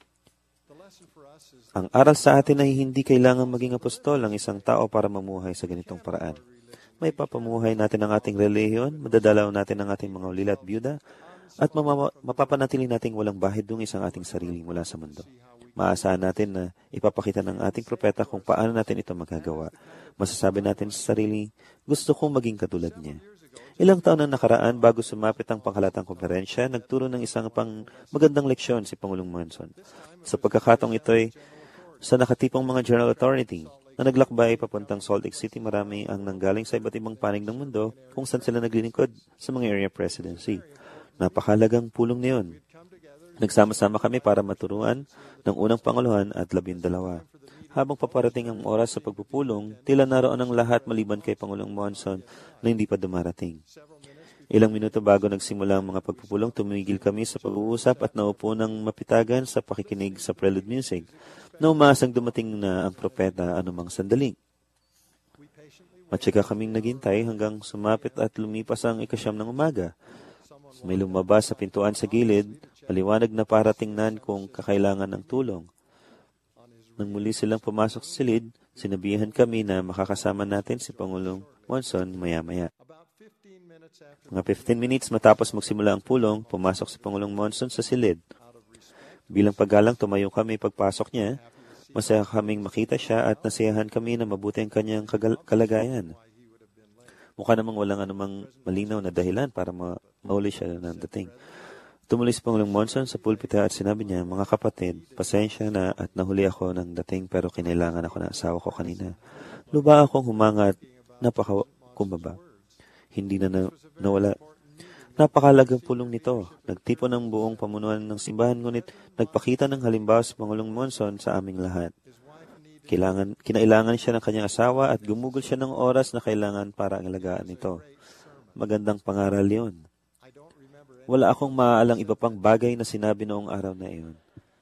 Ang aral sa atin ay hindi kailangan maging apostol ang isang tao para mamuhay sa ganitong paraan. May papamuhay natin ang ating relihiyon, madadalaw natin ang ating mga ulila at byuda, at mapapanatili nating walang bahid dungis ang ating sarili mula sa mundo. Maasahan natin na ipapakita ng ating propeta kung paano natin ito magagawa. Masasabi natin sa sarili, gusto kong maging katulad niya. Ilang taon na nakaraan bago sumapit ang panghalatang konferensya, nagturo ng isang pang magandang leksyon si Pangulong Monson. Sa pagkakataong ito'y sa nakatipong mga General Authority na naglakbay papuntang Salt Lake City, marami ang nanggaling sa iba't ibang panig ng mundo kung saan sila naglilingkod sa mga area presidency. Napakahalagang pulong niyon. Nagsama-sama kami para maturuan ng unang panguluhan at 12. Habang paparating ang oras sa pagpupulong, tila naroon ang lahat maliban kay Pangulong Monson na hindi pa dumarating. Ilang minuto bago nagsimula ang mga pagpupulong, tumigil kami sa pag-uusap at naupo ng mapitagan sa pakikinig sa prelude music na umaasang dumating na ang propeta anumang sandali. Matsika kaming naghintay hanggang sumapit at lumipas ang 9:00 ng umaga. May lumabas sa pintuan sa gilid, maliwanag na para tingnan kung kakailangan ng tulong. Nang muli silang pumasok sa silid, sinabihan kami na makakasama natin si Pangulong Monson maya-maya. Mga 15 minutes matapos magsimula ang pulong, pumasok si Pangulong Monson sa silid. Bilang paggalang, tumayo kami pagpasok niya. Masaya kaming makita siya at nasiyahan kami na mabuti ang kanyang kalagayan. Mukha namang walang anumang malinaw na dahilan para mauli siya ng dating. Tumuloy si Pangulong Monson sa pulpita at sinabi niya, mga kapatid, pasensya na at nahuli ako ng dating pero kinailangan ako ng asawa ko kanina. Luba akong humanga at napakakumbaba. Hindi na nawala. Napakalagang pulong nito. Nagtipon ng buong pamunuan ng simbahan ngunit nagpakita ng halimbawa si Pangulong Monson sa aming lahat. Kinailangan siya ng kanyang asawa at gumugol siya ng oras na kailangan para alagaan ito. Magandang pangaral yun. Wala akong maaalang iba pang bagay na sinabi noong araw na iyon.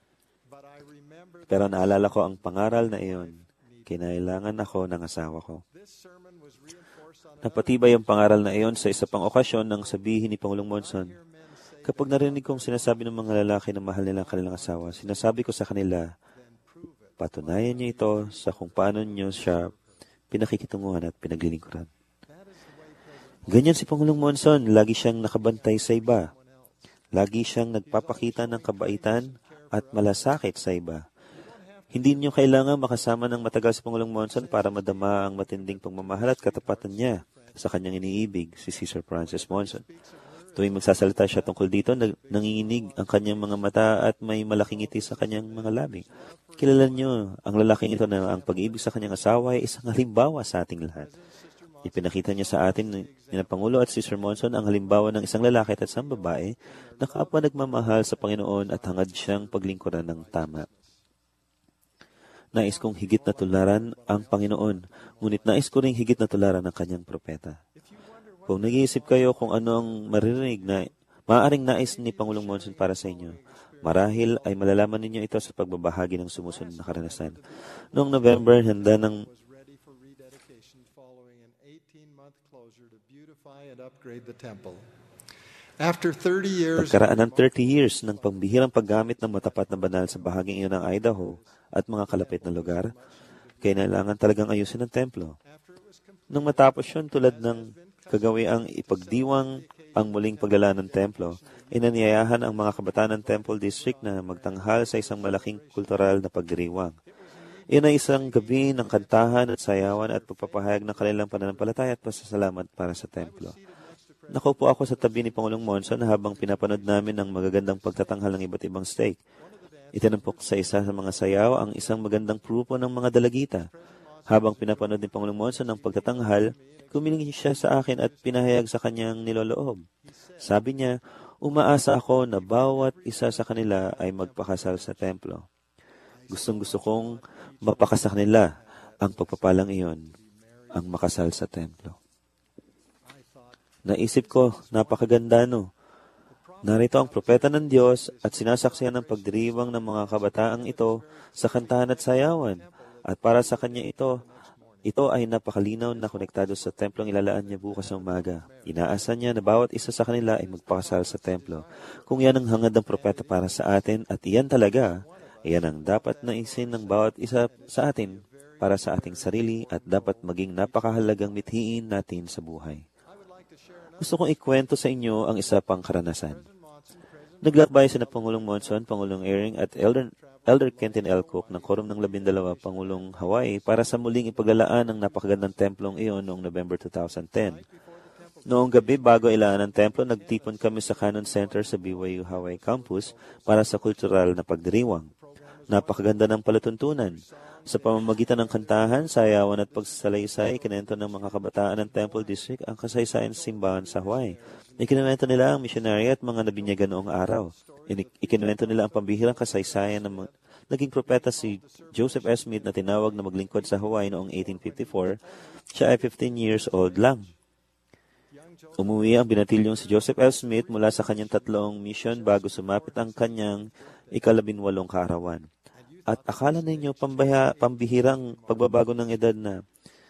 Pero naalala ko ang pangaral na iyon. Kinailangan ako ng asawa ko. Napatibay ang pangaral na iyon sa isa pang okasyon nang sabihin ni Pangulong Monson, kapag narinig kong sinasabi ng mga lalaki na mahal nila ang kanilang asawa, sinasabi ko sa kanila, patunayan niyo ito sa kung paano niyo siya pinakikitunguhan at pinaglilingkuran. Ganyan si Pangulong Monson, lagi siyang nakabantay sa iba. Lagi siyang nagpapakita ng kabaitan at malasakit sa iba. Hindi niyo kailangan makasama ng matagal si Pangulong Monson para madama ang matinding pagmamahal at katapatan niya sa kanyang iniibig, si Cesar Francis Monson. Tuwing magsasalita siya tungkol dito, nanginginig ang kanyang mga mata at may malaking ngiti sa kanyang mga labi. Kilala niyo ang lalaking ito na ang pag-ibig sa kanyang asawa ay isang halimbawa sa ating lahat. Ipinakita niya sa atin ni Pangulo at si Sir Monson ang halimbawa ng isang lalaki at isang babae na kapwa nagmamahal sa Panginoon at hangad siyang paglingkuran ng tama. Nais kong higit na tularan ang Panginoon, ngunit nais ko ring higit na tularan ang kanyang propeta. Kung nag-iisip kayo kung ano ang maririnig na maaaring nais ni Pangulong Monson para sa inyo, marahil ay malalaman ninyo ito sa pagbabahagi ng sumusunod na karanasan. Noong November, handa ng was ready for rededication following an 18-month closure to beautify and upgrade the temple. After 30 years, pagkaraan ng 30 years ng pambihirang paggamit ng matapat na banal sa bahaging iyon ng Idaho at mga kalapit na lugar, kailangan talagang ayusin ang templo. Nung matapos yun, tulad ng kagawiang ipagdiwang ang muling paglala ng templo, inanyayahan ang mga kabataan ng Temple District na magtanghal sa isang malaking kultural na pagdiriwang. Iyon ay isang gabi ng kantahan at sayawan at pagpapahayag ng kanilang pananampalataya at pasasalamat para sa templo. Nakaupo ako sa tabi ni Pangulong Monson habang pinapanood namin ang magagandang pagtatanghal ng iba't ibang stake. Itinampok sa isa sa mga sayaw ang isang magandang grupo ng mga dalagita. Habang pinapanood ni Pangulong Monson ang pagtatanghal, kumiling siya sa akin at pinahayag sa kanyang niloloob. Sabi niya, umaasa ako na bawat isa sa kanila ay magpakasal sa templo. Gustong-gusto kong mapakasa kanila ang pagpapalang iyon, ang makasal sa templo. Naisip ko, napakaganda no. Narito ang propeta ng Diyos at sinasaksihan ng pagdiriwang ng mga kabataang ito sa kantahan at sayawan. At para sa kanya ito ay napakalinaw na konektado sa templong ilalaan niya bukas ng umaga. Inaasa niya na bawat isa sa kanila ay magpakasal sa templo. Kung yan ang hangad ng propeta para sa atin at iyan talaga, iyan ang dapat naisin ng bawat isa sa atin para sa ating sarili at dapat maging napakahalagang mithiin natin sa buhay. Gusto kong ikwento sa inyo ang isa pang karanasan. Naglakbay sina Pangulong Monson, Pangulong Eyring at Elder Kenton L. Cook ng Quorum ng 12 Pangulong Hawaii para sa muling ipaglalaan ng napakagandang templong iyon noong November 2010. Noong gabi bago ilaan ang templo, nagtipon kami sa Cannon Center sa BYU Hawaii Campus para sa kultural na pagdiriwang. Napakaganda ng palatuntunan. Sa pamamagitan ng kantahan, sayawan at pagsasalaysay, kinento ng mga kabataan ng Temple District ang kasaysayan sa simbahan sa Hawaii. Ikinuwento nila ang missionary at mga nabinyagan noong araw. Ikinuwento nila ang pambihirang kasaysayan ng naging propeta si Joseph S. Smith na tinawag na maglingkod sa Hawaii noong 1854. Siya ay 15 years old lang. Umuwi ang binatilyong si Joseph S. Smith mula sa kanyang 3 mission bago sumapit ang kanyang 18 kaarawan. At akala ninyo pambihirang pagbabago ng edad na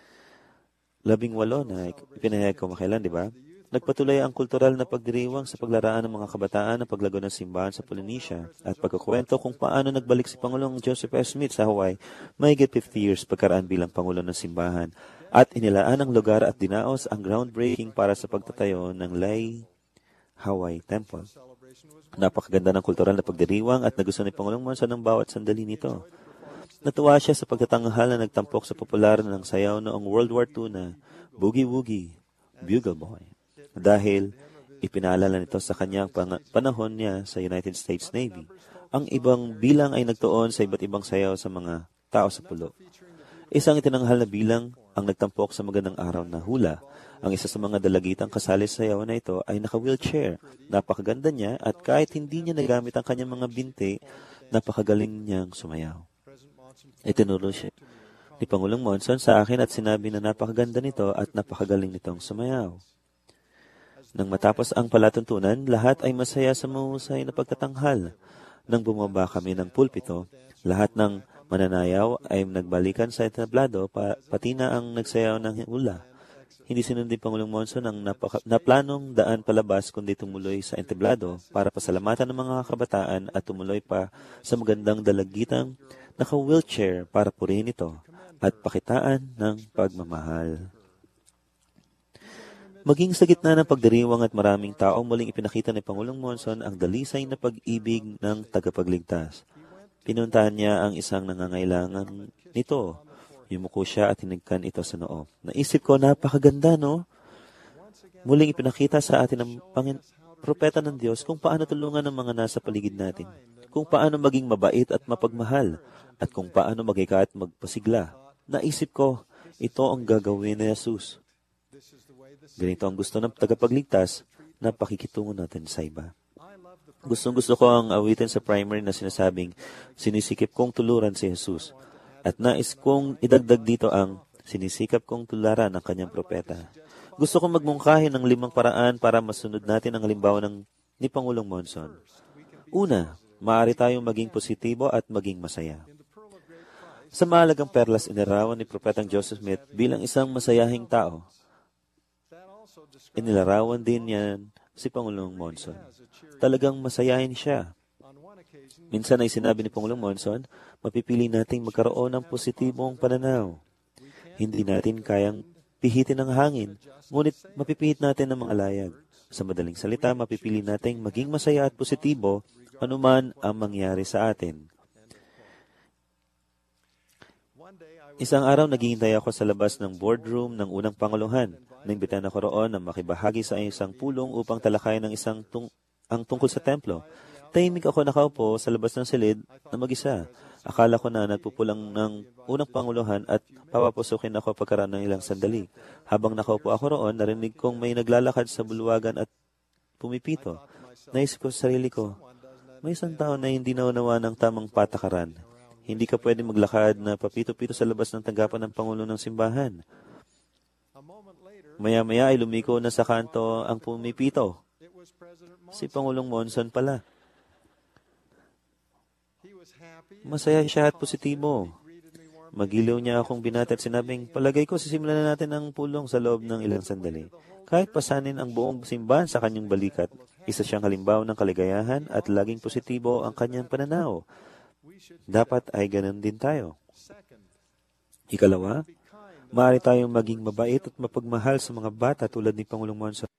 18 na ipinahayag ko makailan, di ba? Nagpatuloy ang kultural na pagdiriwang sa paglaraan ng mga kabataan ng paglago ng simbahan sa Polynesia at pagkukwento kung paano nagbalik si Pangulong Joseph S. Smith sa Hawaii mahigit 50 years pagkaraan bilang Pangulo ng simbahan at inilaan ang lugar at dinaos ang groundbreaking para sa pagtatayo ng Lai Hawaii Temple. Napakaganda ng kultural na pagdiriwang at nagustuhan ni Pangulong Monson ng bawat sandali nito. Natuwa siya sa pagtatanghal na nagtampok sa popular ng sayaw noong World War II na Boogie Woogie, Bugle Boy. Dahil ipinaalala nito sa kanyang panahon niya sa United States Navy. Ang ibang bilang ay nagtuon sa iba't ibang sayaw sa mga tao sa pulo. Isang itinanghal na bilang ang nagtampok sa magandang araw na hula. Ang isa sa mga dalagitang kasali sa sayaw na ito ay naka-wheelchair. Napakaganda niya at kahit hindi niya nagamit ang kanyang mga binti, napakagaling niyang sumayaw. Itinuro siya ni Pangulong Monson sa akin at sinabi na napakaganda nito at napakagaling nitong sumayaw. Nang matapos ang palatuntunan, lahat ay masaya sa mahusay na pagtatanghal. Nang bumaba kami ng pulpito, lahat ng mananayaw ay nagbalikan sa entablado pati na ang nagsayaw ng hula. Hindi sinundin Pangulong Monson ang naplanong daan palabas kundi tumuloy sa entablado para pasalamatan ng mga kabataan at tumuloy pa sa magandang dalagitang naka-wheelchair para purihin ito at pakitaan ng pagmamahal. Maging sa gitna ng pagdiriwang at maraming tao, muling ipinakita ni Pangulong Monson ang dalisay na pag-ibig ng tagapagligtas. Pinuntahan niya ang isang nangangailangan nito. Yumuko siya at hinigkan ito sa noo. Naisip ko, napakaganda, no? Muling ipinakita sa atin ng propeta ng Diyos kung paano tulungan ang mga nasa paligid natin, kung paano maging mabait at mapagmahal, at kung paano magika at magpasigla. Naisip ko, ito ang gagawin ni Jesus. Ganito ang gusto ng tagapagligtas na pakikitungo natin sa iba. Gustong-gusto ko ang awitin sa primary na sinasabing, sinisikip kong tuluran si Jesus. At nais kong idagdag dito ang sinisikap kong tularan ng kanyang propeta. Gusto kong magmungkahi ng 5 paraan para masunod natin ang halimbawa ni Pangulong Monson. Una, maaari tayong maging positibo at maging masaya. Sa mahalagang perlas, inilarawan ni Propetang Joseph Smith bilang isang masayahing tao. Inilarawan din yan si Pangulong Monson. Talagang masayahin siya. Minsan ay sinabi ni Pangulong Monson, mapipili nating magkaroon ng positibong pananaw. Hindi natin kayang pihitin ang hangin, ngunit mapipihit natin ang mga layag. Sa madaling salita, mapipili nating maging masaya at positibo anuman ang mangyari sa atin. Isang araw, naghihintay ako sa labas ng boardroom ng unang Panguluhan. Naimbitahan ako roon na makibahagi sa isang pulong upang talakayan ng ang tungkol sa templo. Tahimik ako nakaupo sa labas ng silid na mag-isa. Akala ko na nagpupulang ng unang Panguluhan at papapusukin ako pagkaraan ng ilang sandali. Habang nakaupo ako roon, narinig kong may naglalakad sa bulwagan at pumipito. Naisip ko sa sarili ko, may isang tao na hindi naunawa ng tamang patakaran. Hindi ka pwede maglakad na papito-pito sa labas ng tanggapan ng Pangulo ng simbahan. Maya-maya ay lumiko na sa kanto ang pumipito. Si Pangulong Monson pala. Masaya siya at positibo. Magiliw niya akong binati at sinabing, palagay ko sisimulan na natin ang pulong sa loob ng ilang sandali. Kahit pasanin ang buong simbahan sa kanyang balikat, isa siyang halimbawa ng kaligayahan at laging positibo ang kanyang pananaw. Dapat ay ganun din tayo. Ikalawa, maaari tayong maging mabait at mapagmahal sa mga bata tulad ni Pangulong Monson.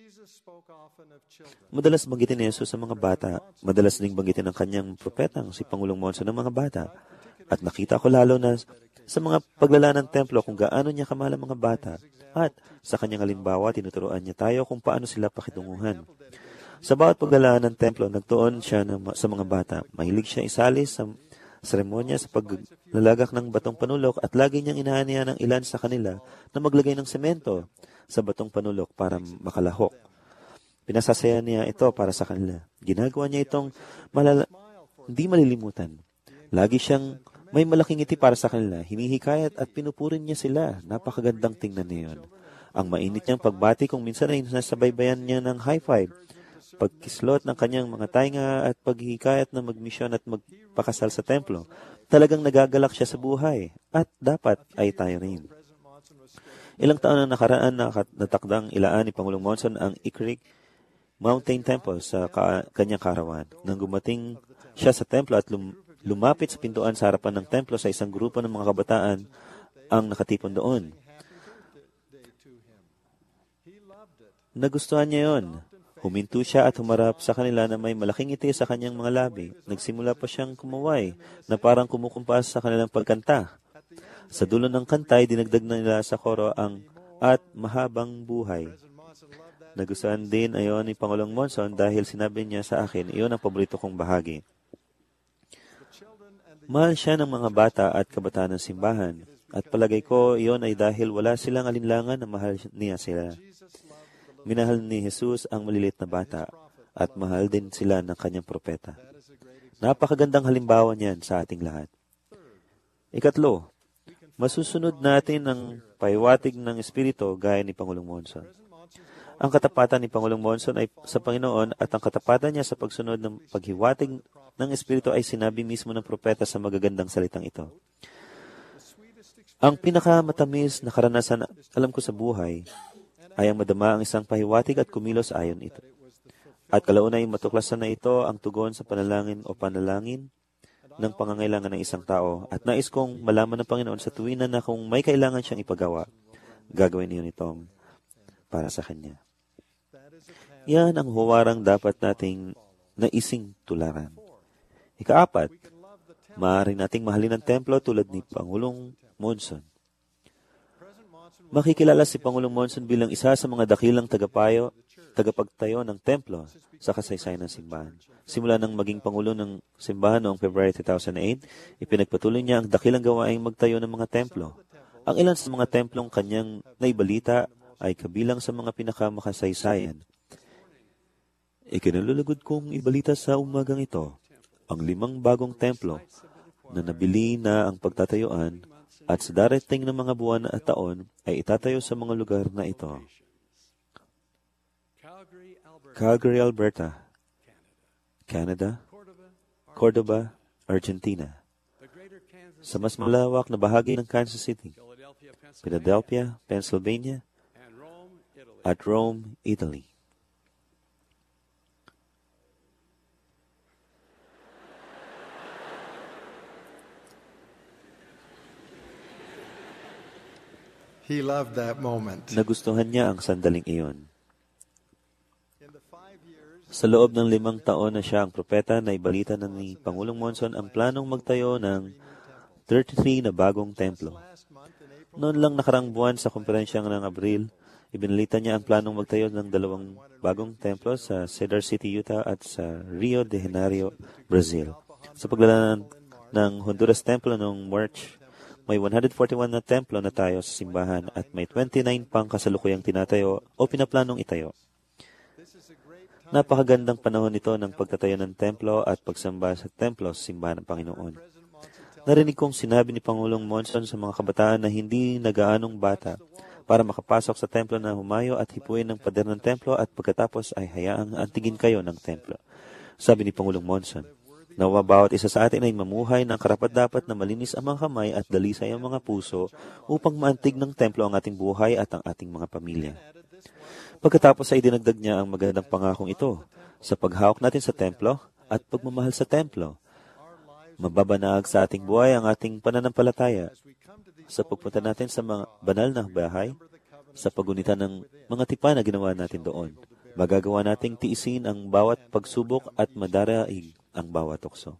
Madalas banggitin ni Jesus sa mga bata. Madalas ding banggitin ng kanyang propetang si Pangulong Monson ng mga bata. At nakita ko lalo na sa mga paglala ng templo kung gaano niya kamahal ang mga bata. At sa kanyang halimbawa, tinuturoan niya tayo kung paano sila pakitunguhan. Sa bawat paglala ng templo, nagtuon siya sa mga bata. Mahilig siya isali sa seremonya sa paglalagak ng batong panulok at lagi niyang inaaniya ng ilan sa kanila na maglagay ng semento sa batong panulok para makalahok. Pinasasaya niya ito para sa kanila. Ginagawa niya itong hindi malilimutan. Lagi siyang may malaking ngiti para sa kanila. Hinihikayat at pinupurin niya sila. Napakagandang tingnan niyon. Ang mainit niyang pagbati kung minsan ay nasabaybayan niya ng high five, pagkislot ng kanyang mga tainga at paghihikayat na magmisyon at magpakasal sa templo. Talagang nagagalak siya sa buhay at dapat ay tayo rin. Ilang taon na nakaraan na natakdang ilaan ni Pangulong Monson ang Ikrik Mountain Temple sa kanyang karawan. Nang gumating siya sa templo at lumapit sa pintuan sa harapan ng templo sa isang grupo ng mga kabataan ang nakatipon doon. Nagustuhan niya yon. Huminto siya at humarap sa kanila na may malaking ngiti sa kanyang mga labi. Nagsimula pa siyang kumaway na parang kumukumpas sa kanilang pagkanta. Sa dulo ng kantay, dinagdag na nila sa koro ang "at mahabang buhay." Nagustuhan din ayon ni Pangulong Monson dahil sinabi niya sa akin, iyon ang paborito kong bahagi. Mahal siya ng mga bata at kabataan ng simbahan. At palagay ko, iyon ay dahil wala silang alinlangan na mahal niya sila. Minahal ni Jesus ang malilit na bata at mahal din sila ng kanyang propeta. Napakagandang halimbawa niyan sa ating lahat. Ikatlo, masusunod natin ang pahiwatig ng Espiritu gaya ni Pangulong Monson. Ang katapatan ni Pangulong Monson ay sa Panginoon at ang katapatan niya sa pagsunod ng paghiwatig ng Espiritu ay sinabi mismo ng propeta sa magagandang salitang ito. Ang pinakamatamis na karanasan alam ko sa buhay ay ang madama ang isang pahiwatig at kumilos ayon ito. At kalaunay matuklasan na ito ang tugon sa panalangin o panalangin ng pangangailangan ng isang tao at nais kong malaman ng Panginoon sa tuwinan na kung may kailangan siyang ipagawa, gagawin niyo nito para sa Kanya. Yan ang huwarang dapat nating naising tularan. Ikaapat, maaari nating mahalin ang templo tulad ni Pangulong Monson. Makikilala si Pangulong Monson bilang isa sa mga dakilang tagapagtayo ng templo sa kasaysayan ng simbahan. Simula nang maging Pangulo ng simbahan noong February 2008, ipinagpatuloy niya ang dakilang gawaing magtayo ng mga templo. Ang ilan sa mga templong kanyang naibalita ay kabilang sa mga pinakamakasaysayan. Ikinalulugod kong ibalita sa umagang ito ang 5 bagong templo na nabili na ang pagtatayuan at sa darating na mga buwan at taon ay itatayo sa mga lugar na ito. Calgary, Alberta, Canada, Cordoba, Argentina, sa mas malawak na bahagi ng Kansas City, Philadelphia, Pennsylvania, at Rome, Italy. He loved that moment. Nagustuhan niya ang sandaling iyon. Sa loob ng 5 taon na siya ang propeta, na ibalita na ni Pangulong Monson ang planong magtayo ng 33 na bagong templo. Noon lang nakarang buwan sa komperensya ng Abril, ibinalita niya ang planong magtayo ng 2 bagong templo sa Cedar City, Utah at sa Rio de Janeiro, Brazil. Sa paglalaan ng Honduras Templo noong March, may 141 na templo na tayo sa simbahan at may 29 pang kasalukuyang tinatayo o pinaplanong itayo. Napakagandang panahon ito ng pagtatayo ng templo at pagsamba sa templo sa simbahan ng Panginoon. Narinig kong sinabi ni Pangulong Monson sa mga kabataan na hindi nagaanong bata para makapasok sa templo na humayo at hipuin ng pader ng templo at pagkatapos ay hayaang antigin kayo ng templo. Sabi ni Pangulong Monson, nawa bawat isa sa atin ay mamuhay ng karapat-dapat na malinis ang mga kamay at dalisay ang mga puso upang maantig ng templo ang ating buhay at ang ating mga pamilya. Pagkatapos ay dinagdag niya ang magandang pangakong ito sa paghawak natin sa templo at pagmamahal sa templo. Mababanag sa ating buhay ang ating pananampalataya sa pagpunta natin sa mga banal na bahay, sa pagunitan ng mga tipan na ginawa natin doon. Magagawa nating tiisin ang bawat pagsubok at madaraig ang bawat tukso.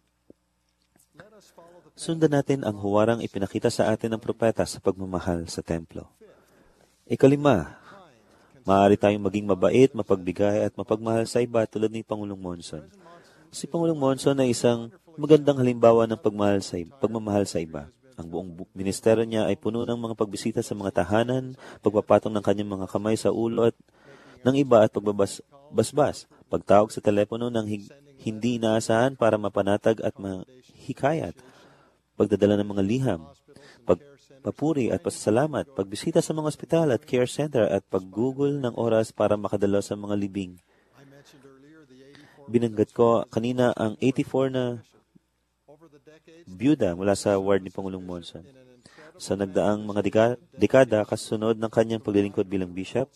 Sundan natin ang huwarang ipinakita sa atin ng propeta sa pagmamahal sa templo. 5, maaari tayong maging mabait, mapagbigay at mapagmahal sa iba tulad ni Pangulong Monson. Si Pangulong Monson ay isang magandang halimbawa ng pagmamahal sa iba. Ang buong ministeryo niya ay puno ng mga pagbisita sa mga tahanan, pagpapatong ng kanyang mga kamay sa ulo at ng iba at pagbabasbas, pagtawag sa telepono ng hindi inaasahan para mapanatag at mahikayat, pagdadala ng mga liham, pagpapuri at pasasalamat, pagbisita sa mga ospital at care center at paggugol ng oras para makadalo sa mga libing. Binanggap ko kanina ang 84 na byuda mula sa ward ni Pangulong Monson. Sa nagdaang mga dekada kasunod ng kanyang paglilingkod bilang bishop,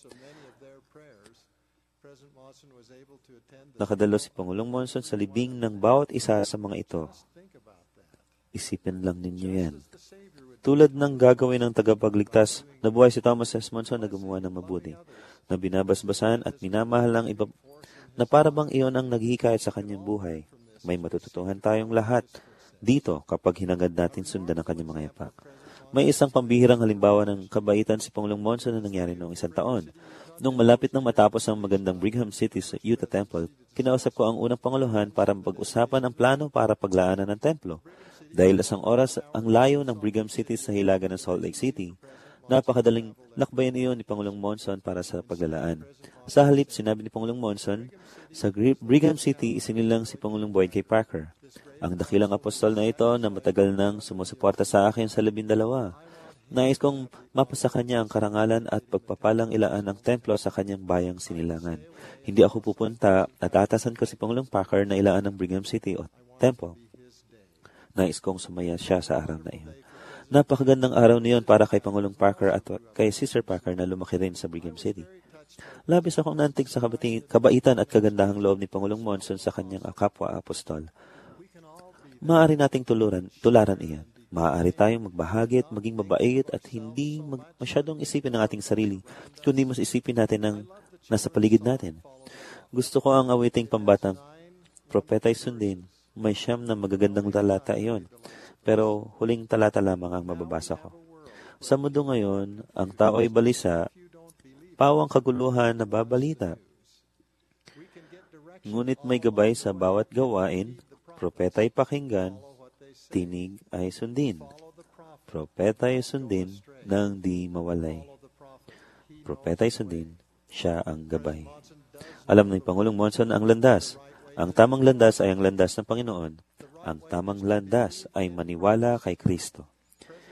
nakadalo si Pangulong Monson sa libing ng bawat isa sa mga ito. Isipin lang ninyo yan. Tulad ng gagawin ng tagapagligtas na buhay si Thomas S. Monson na gumawa ng mabuti, na binabasbasan at minamahal ng iba, na para bang iyon ang naghihikayat sa kanyang buhay. May matututuhan tayong lahat dito kapag hinangad natin sundan ang kanyang mga yapak. May isang pambihirang halimbawa ng kabaitan si Pangulong Monson na nangyari noong 1 taon. Nung malapit nang matapos ang magandang Brigham City sa Utah Temple, kinausap ko ang unang panguluhan para pag-usapan ang plano para paglaanan ng templo. Dahil 1 oras ang layo ng Brigham City sa hilaga ng Salt Lake City, napakadaling lakbayan iyon ni Pangulong Monson para sa paglalaan. Sa halip, sinabi ni Pangulong Monson, sa Brigham City isinilang si Pangulong Boyd K. Parker, ang dakilang apostol na ito na matagal nang sumusuporta sa akin sa 12. Nais kong mapasa kanya ang karangalan at pagpapalang ilaan ng templo sa kanyang bayang sinilangan. Hindi ako pupunta at atasan ko si Pangulong Parker na ilaan ng Brigham City o temple. Nais kong sumaya siya sa araw na iyon. Napakagandang araw niyon para kay Pangulong Parker at kay Sister Parker na lumaki rin sa Brigham City. Labis akong nantig sa kabaitan at kagandahang loob ni Pangulong Monson sa kanyang kapwa-apostol. Maaari nating tularan iyan. Maaari tayong magbahagi at maging mabait at hindi masyadong isipin ang ating sarili, kundi mas isipin natin ang nasa paligid natin. Gusto ko ang awiting pambatang propeta'y sundin. May 9 na magagandang talata iyon, pero huling talata lamang ang mababasa ko. Sa mundo ngayon, ang tao ay balisa, pawang kaguluhan na babalita. Ngunit may gabay sa bawat gawain, propeta'y pakinggan, tinig ay sundin. Propeta ay sundin nang di mawalay. Propeta ay sundin, siya ang gabay. Alam ng Pangulong Monson ang landas. Ang tamang landas ay ang landas ng Panginoon. Ang tamang landas ay maniwala kay Kristo.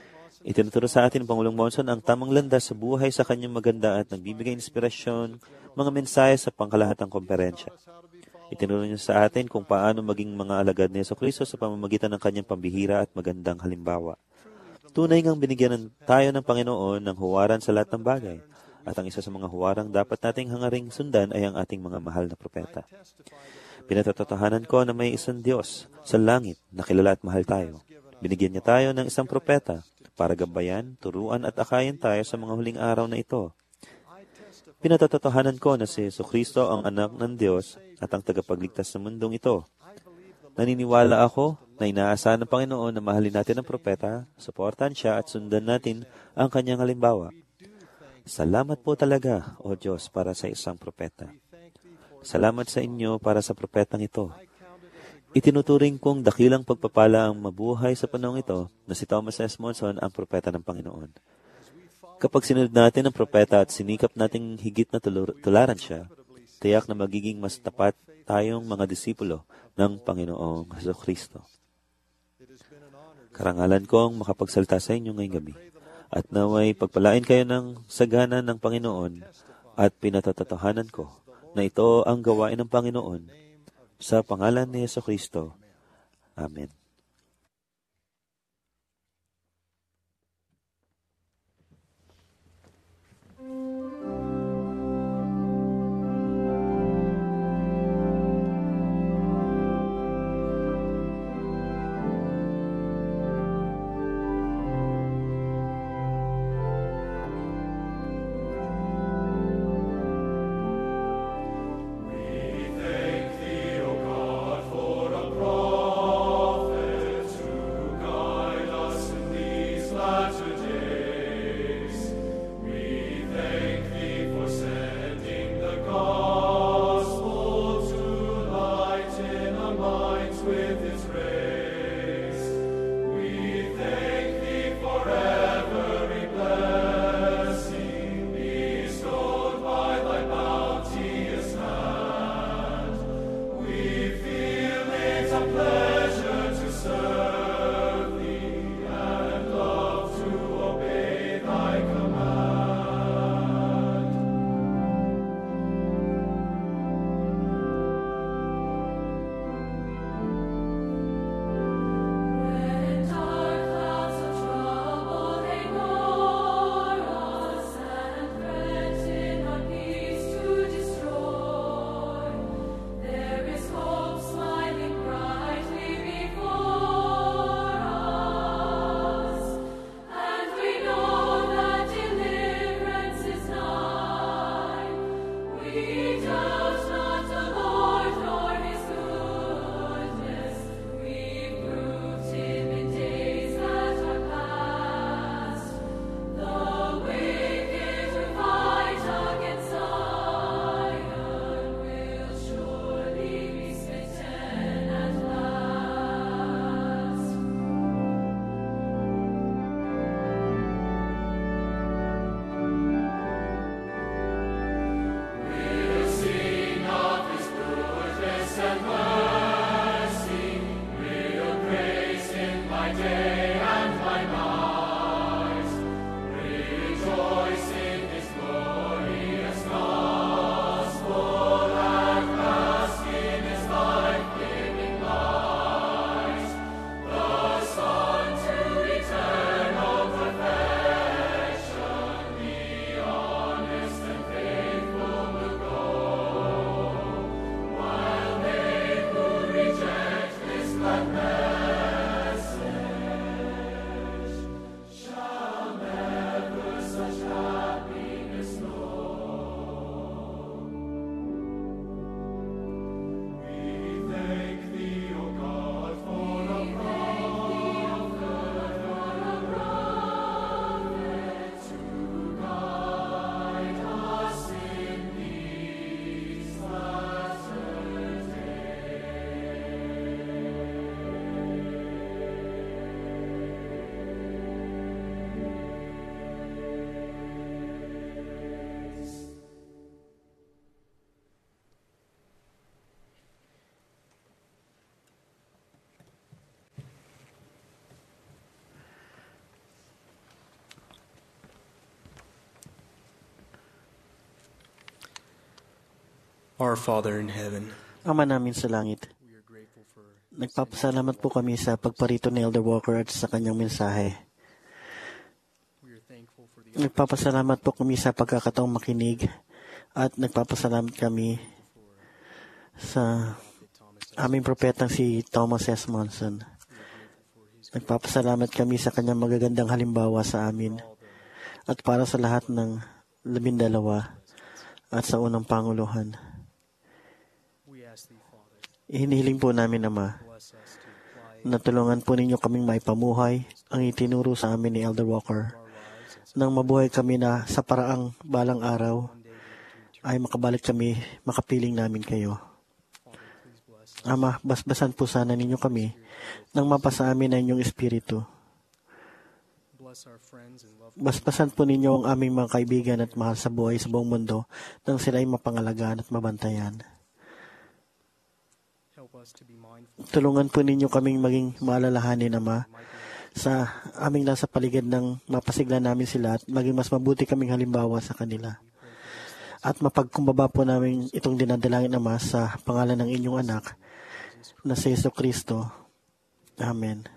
Itinuturo sa atin ng Pangulong Monson ang tamang landas sa buhay sa kanyang maganda at nagbibigay inspirasyon mga mensahe sa pangkalahatang komperensya. Itinuro niya sa atin kung paano maging mga alagad ni Jesucristo sa pamamagitan ng kanyang pambihira at magandang halimbawa. Tunay ngang binigyan tayo ng Panginoon ng huwaran sa lahat ng bagay. At ang isa sa mga huwarang dapat nating hangaring sundan ay ang ating mga mahal na propeta. Pinatatotohanan ko na may isang Diyos sa langit na kilala at mahal tayo. Binigyan niya tayo ng isang propeta para gabayan, turuan at akayin tayo sa mga huling araw na ito. Pinatatotohanan ko na si Jesucristo ang anak ng Diyos at ang tagapagligtas sa mundong ito. Naniniwala ako na inaasahan ng Panginoon na mahalin natin ang propeta, suportahan siya at sundan natin ang kanyang halimbawa. Salamat po talaga, O Diyos, para sa isang propeta. Salamat sa inyo para sa propetang ito. Itinuturing kong dakilang pagpapala ang mabuhay sa panahong ito na si Thomas S. Monson ang propeta ng Panginoon. Kapag sinunod natin ang propeta at sinikap nating higit na tularan siya, tiyak na magiging mas tapat tayong mga disipulo ng Panginoong Jesucristo. Karangalan kong makapagsalita sa inyo ngayong gabi. At naway pagpalain kayo ng sagana ng Panginoon at pinatatotohanan ko na ito ang gawain ng Panginoon sa pangalan ni Jesucristo. Amen. Thank thee, O God, for a prophet. Our Father in heaven, Ama namin sa langit, nagpapasalamat po kami sa pagparito ni Elder Walker at sa kanyang mensahe. Nagpapasalamat po kami sa pagkakataong makinig at nagpapasalamat kami sa aming propetang si Thomas S. Monson. Nagpapasalamat kami sa kanyang magagandang halimbawa sa amin at para sa lahat ng 12 at sa unang panguluhan. Hinihiling po namin, Ama, na tulungan po ninyo kaming maipamuhay ang itinuro sa amin ni Elder Walker nang mabuhay kami na sa paraang balang araw ay makabalik kami, makapiling namin kayo. Ama, basbasan po sana ninyo kami nang mapasa amin ang inyong espiritu. Basbasan po ninyo ang aming mga kaibigan at mahal sa buhay sa buong mundo nang sila ay mapangalagaan at mabantayan. Tulungan po ninyo kaming maging maalalahanin, Ama, sa aming nasa paligid ng mapasigla namin sila at maging mas mabuti kaming halimbawa sa kanila. At mapagkumbaba po namin itong dinadalangin, Ama, sa pangalan ng inyong anak na si Jesu Kristo. Amen.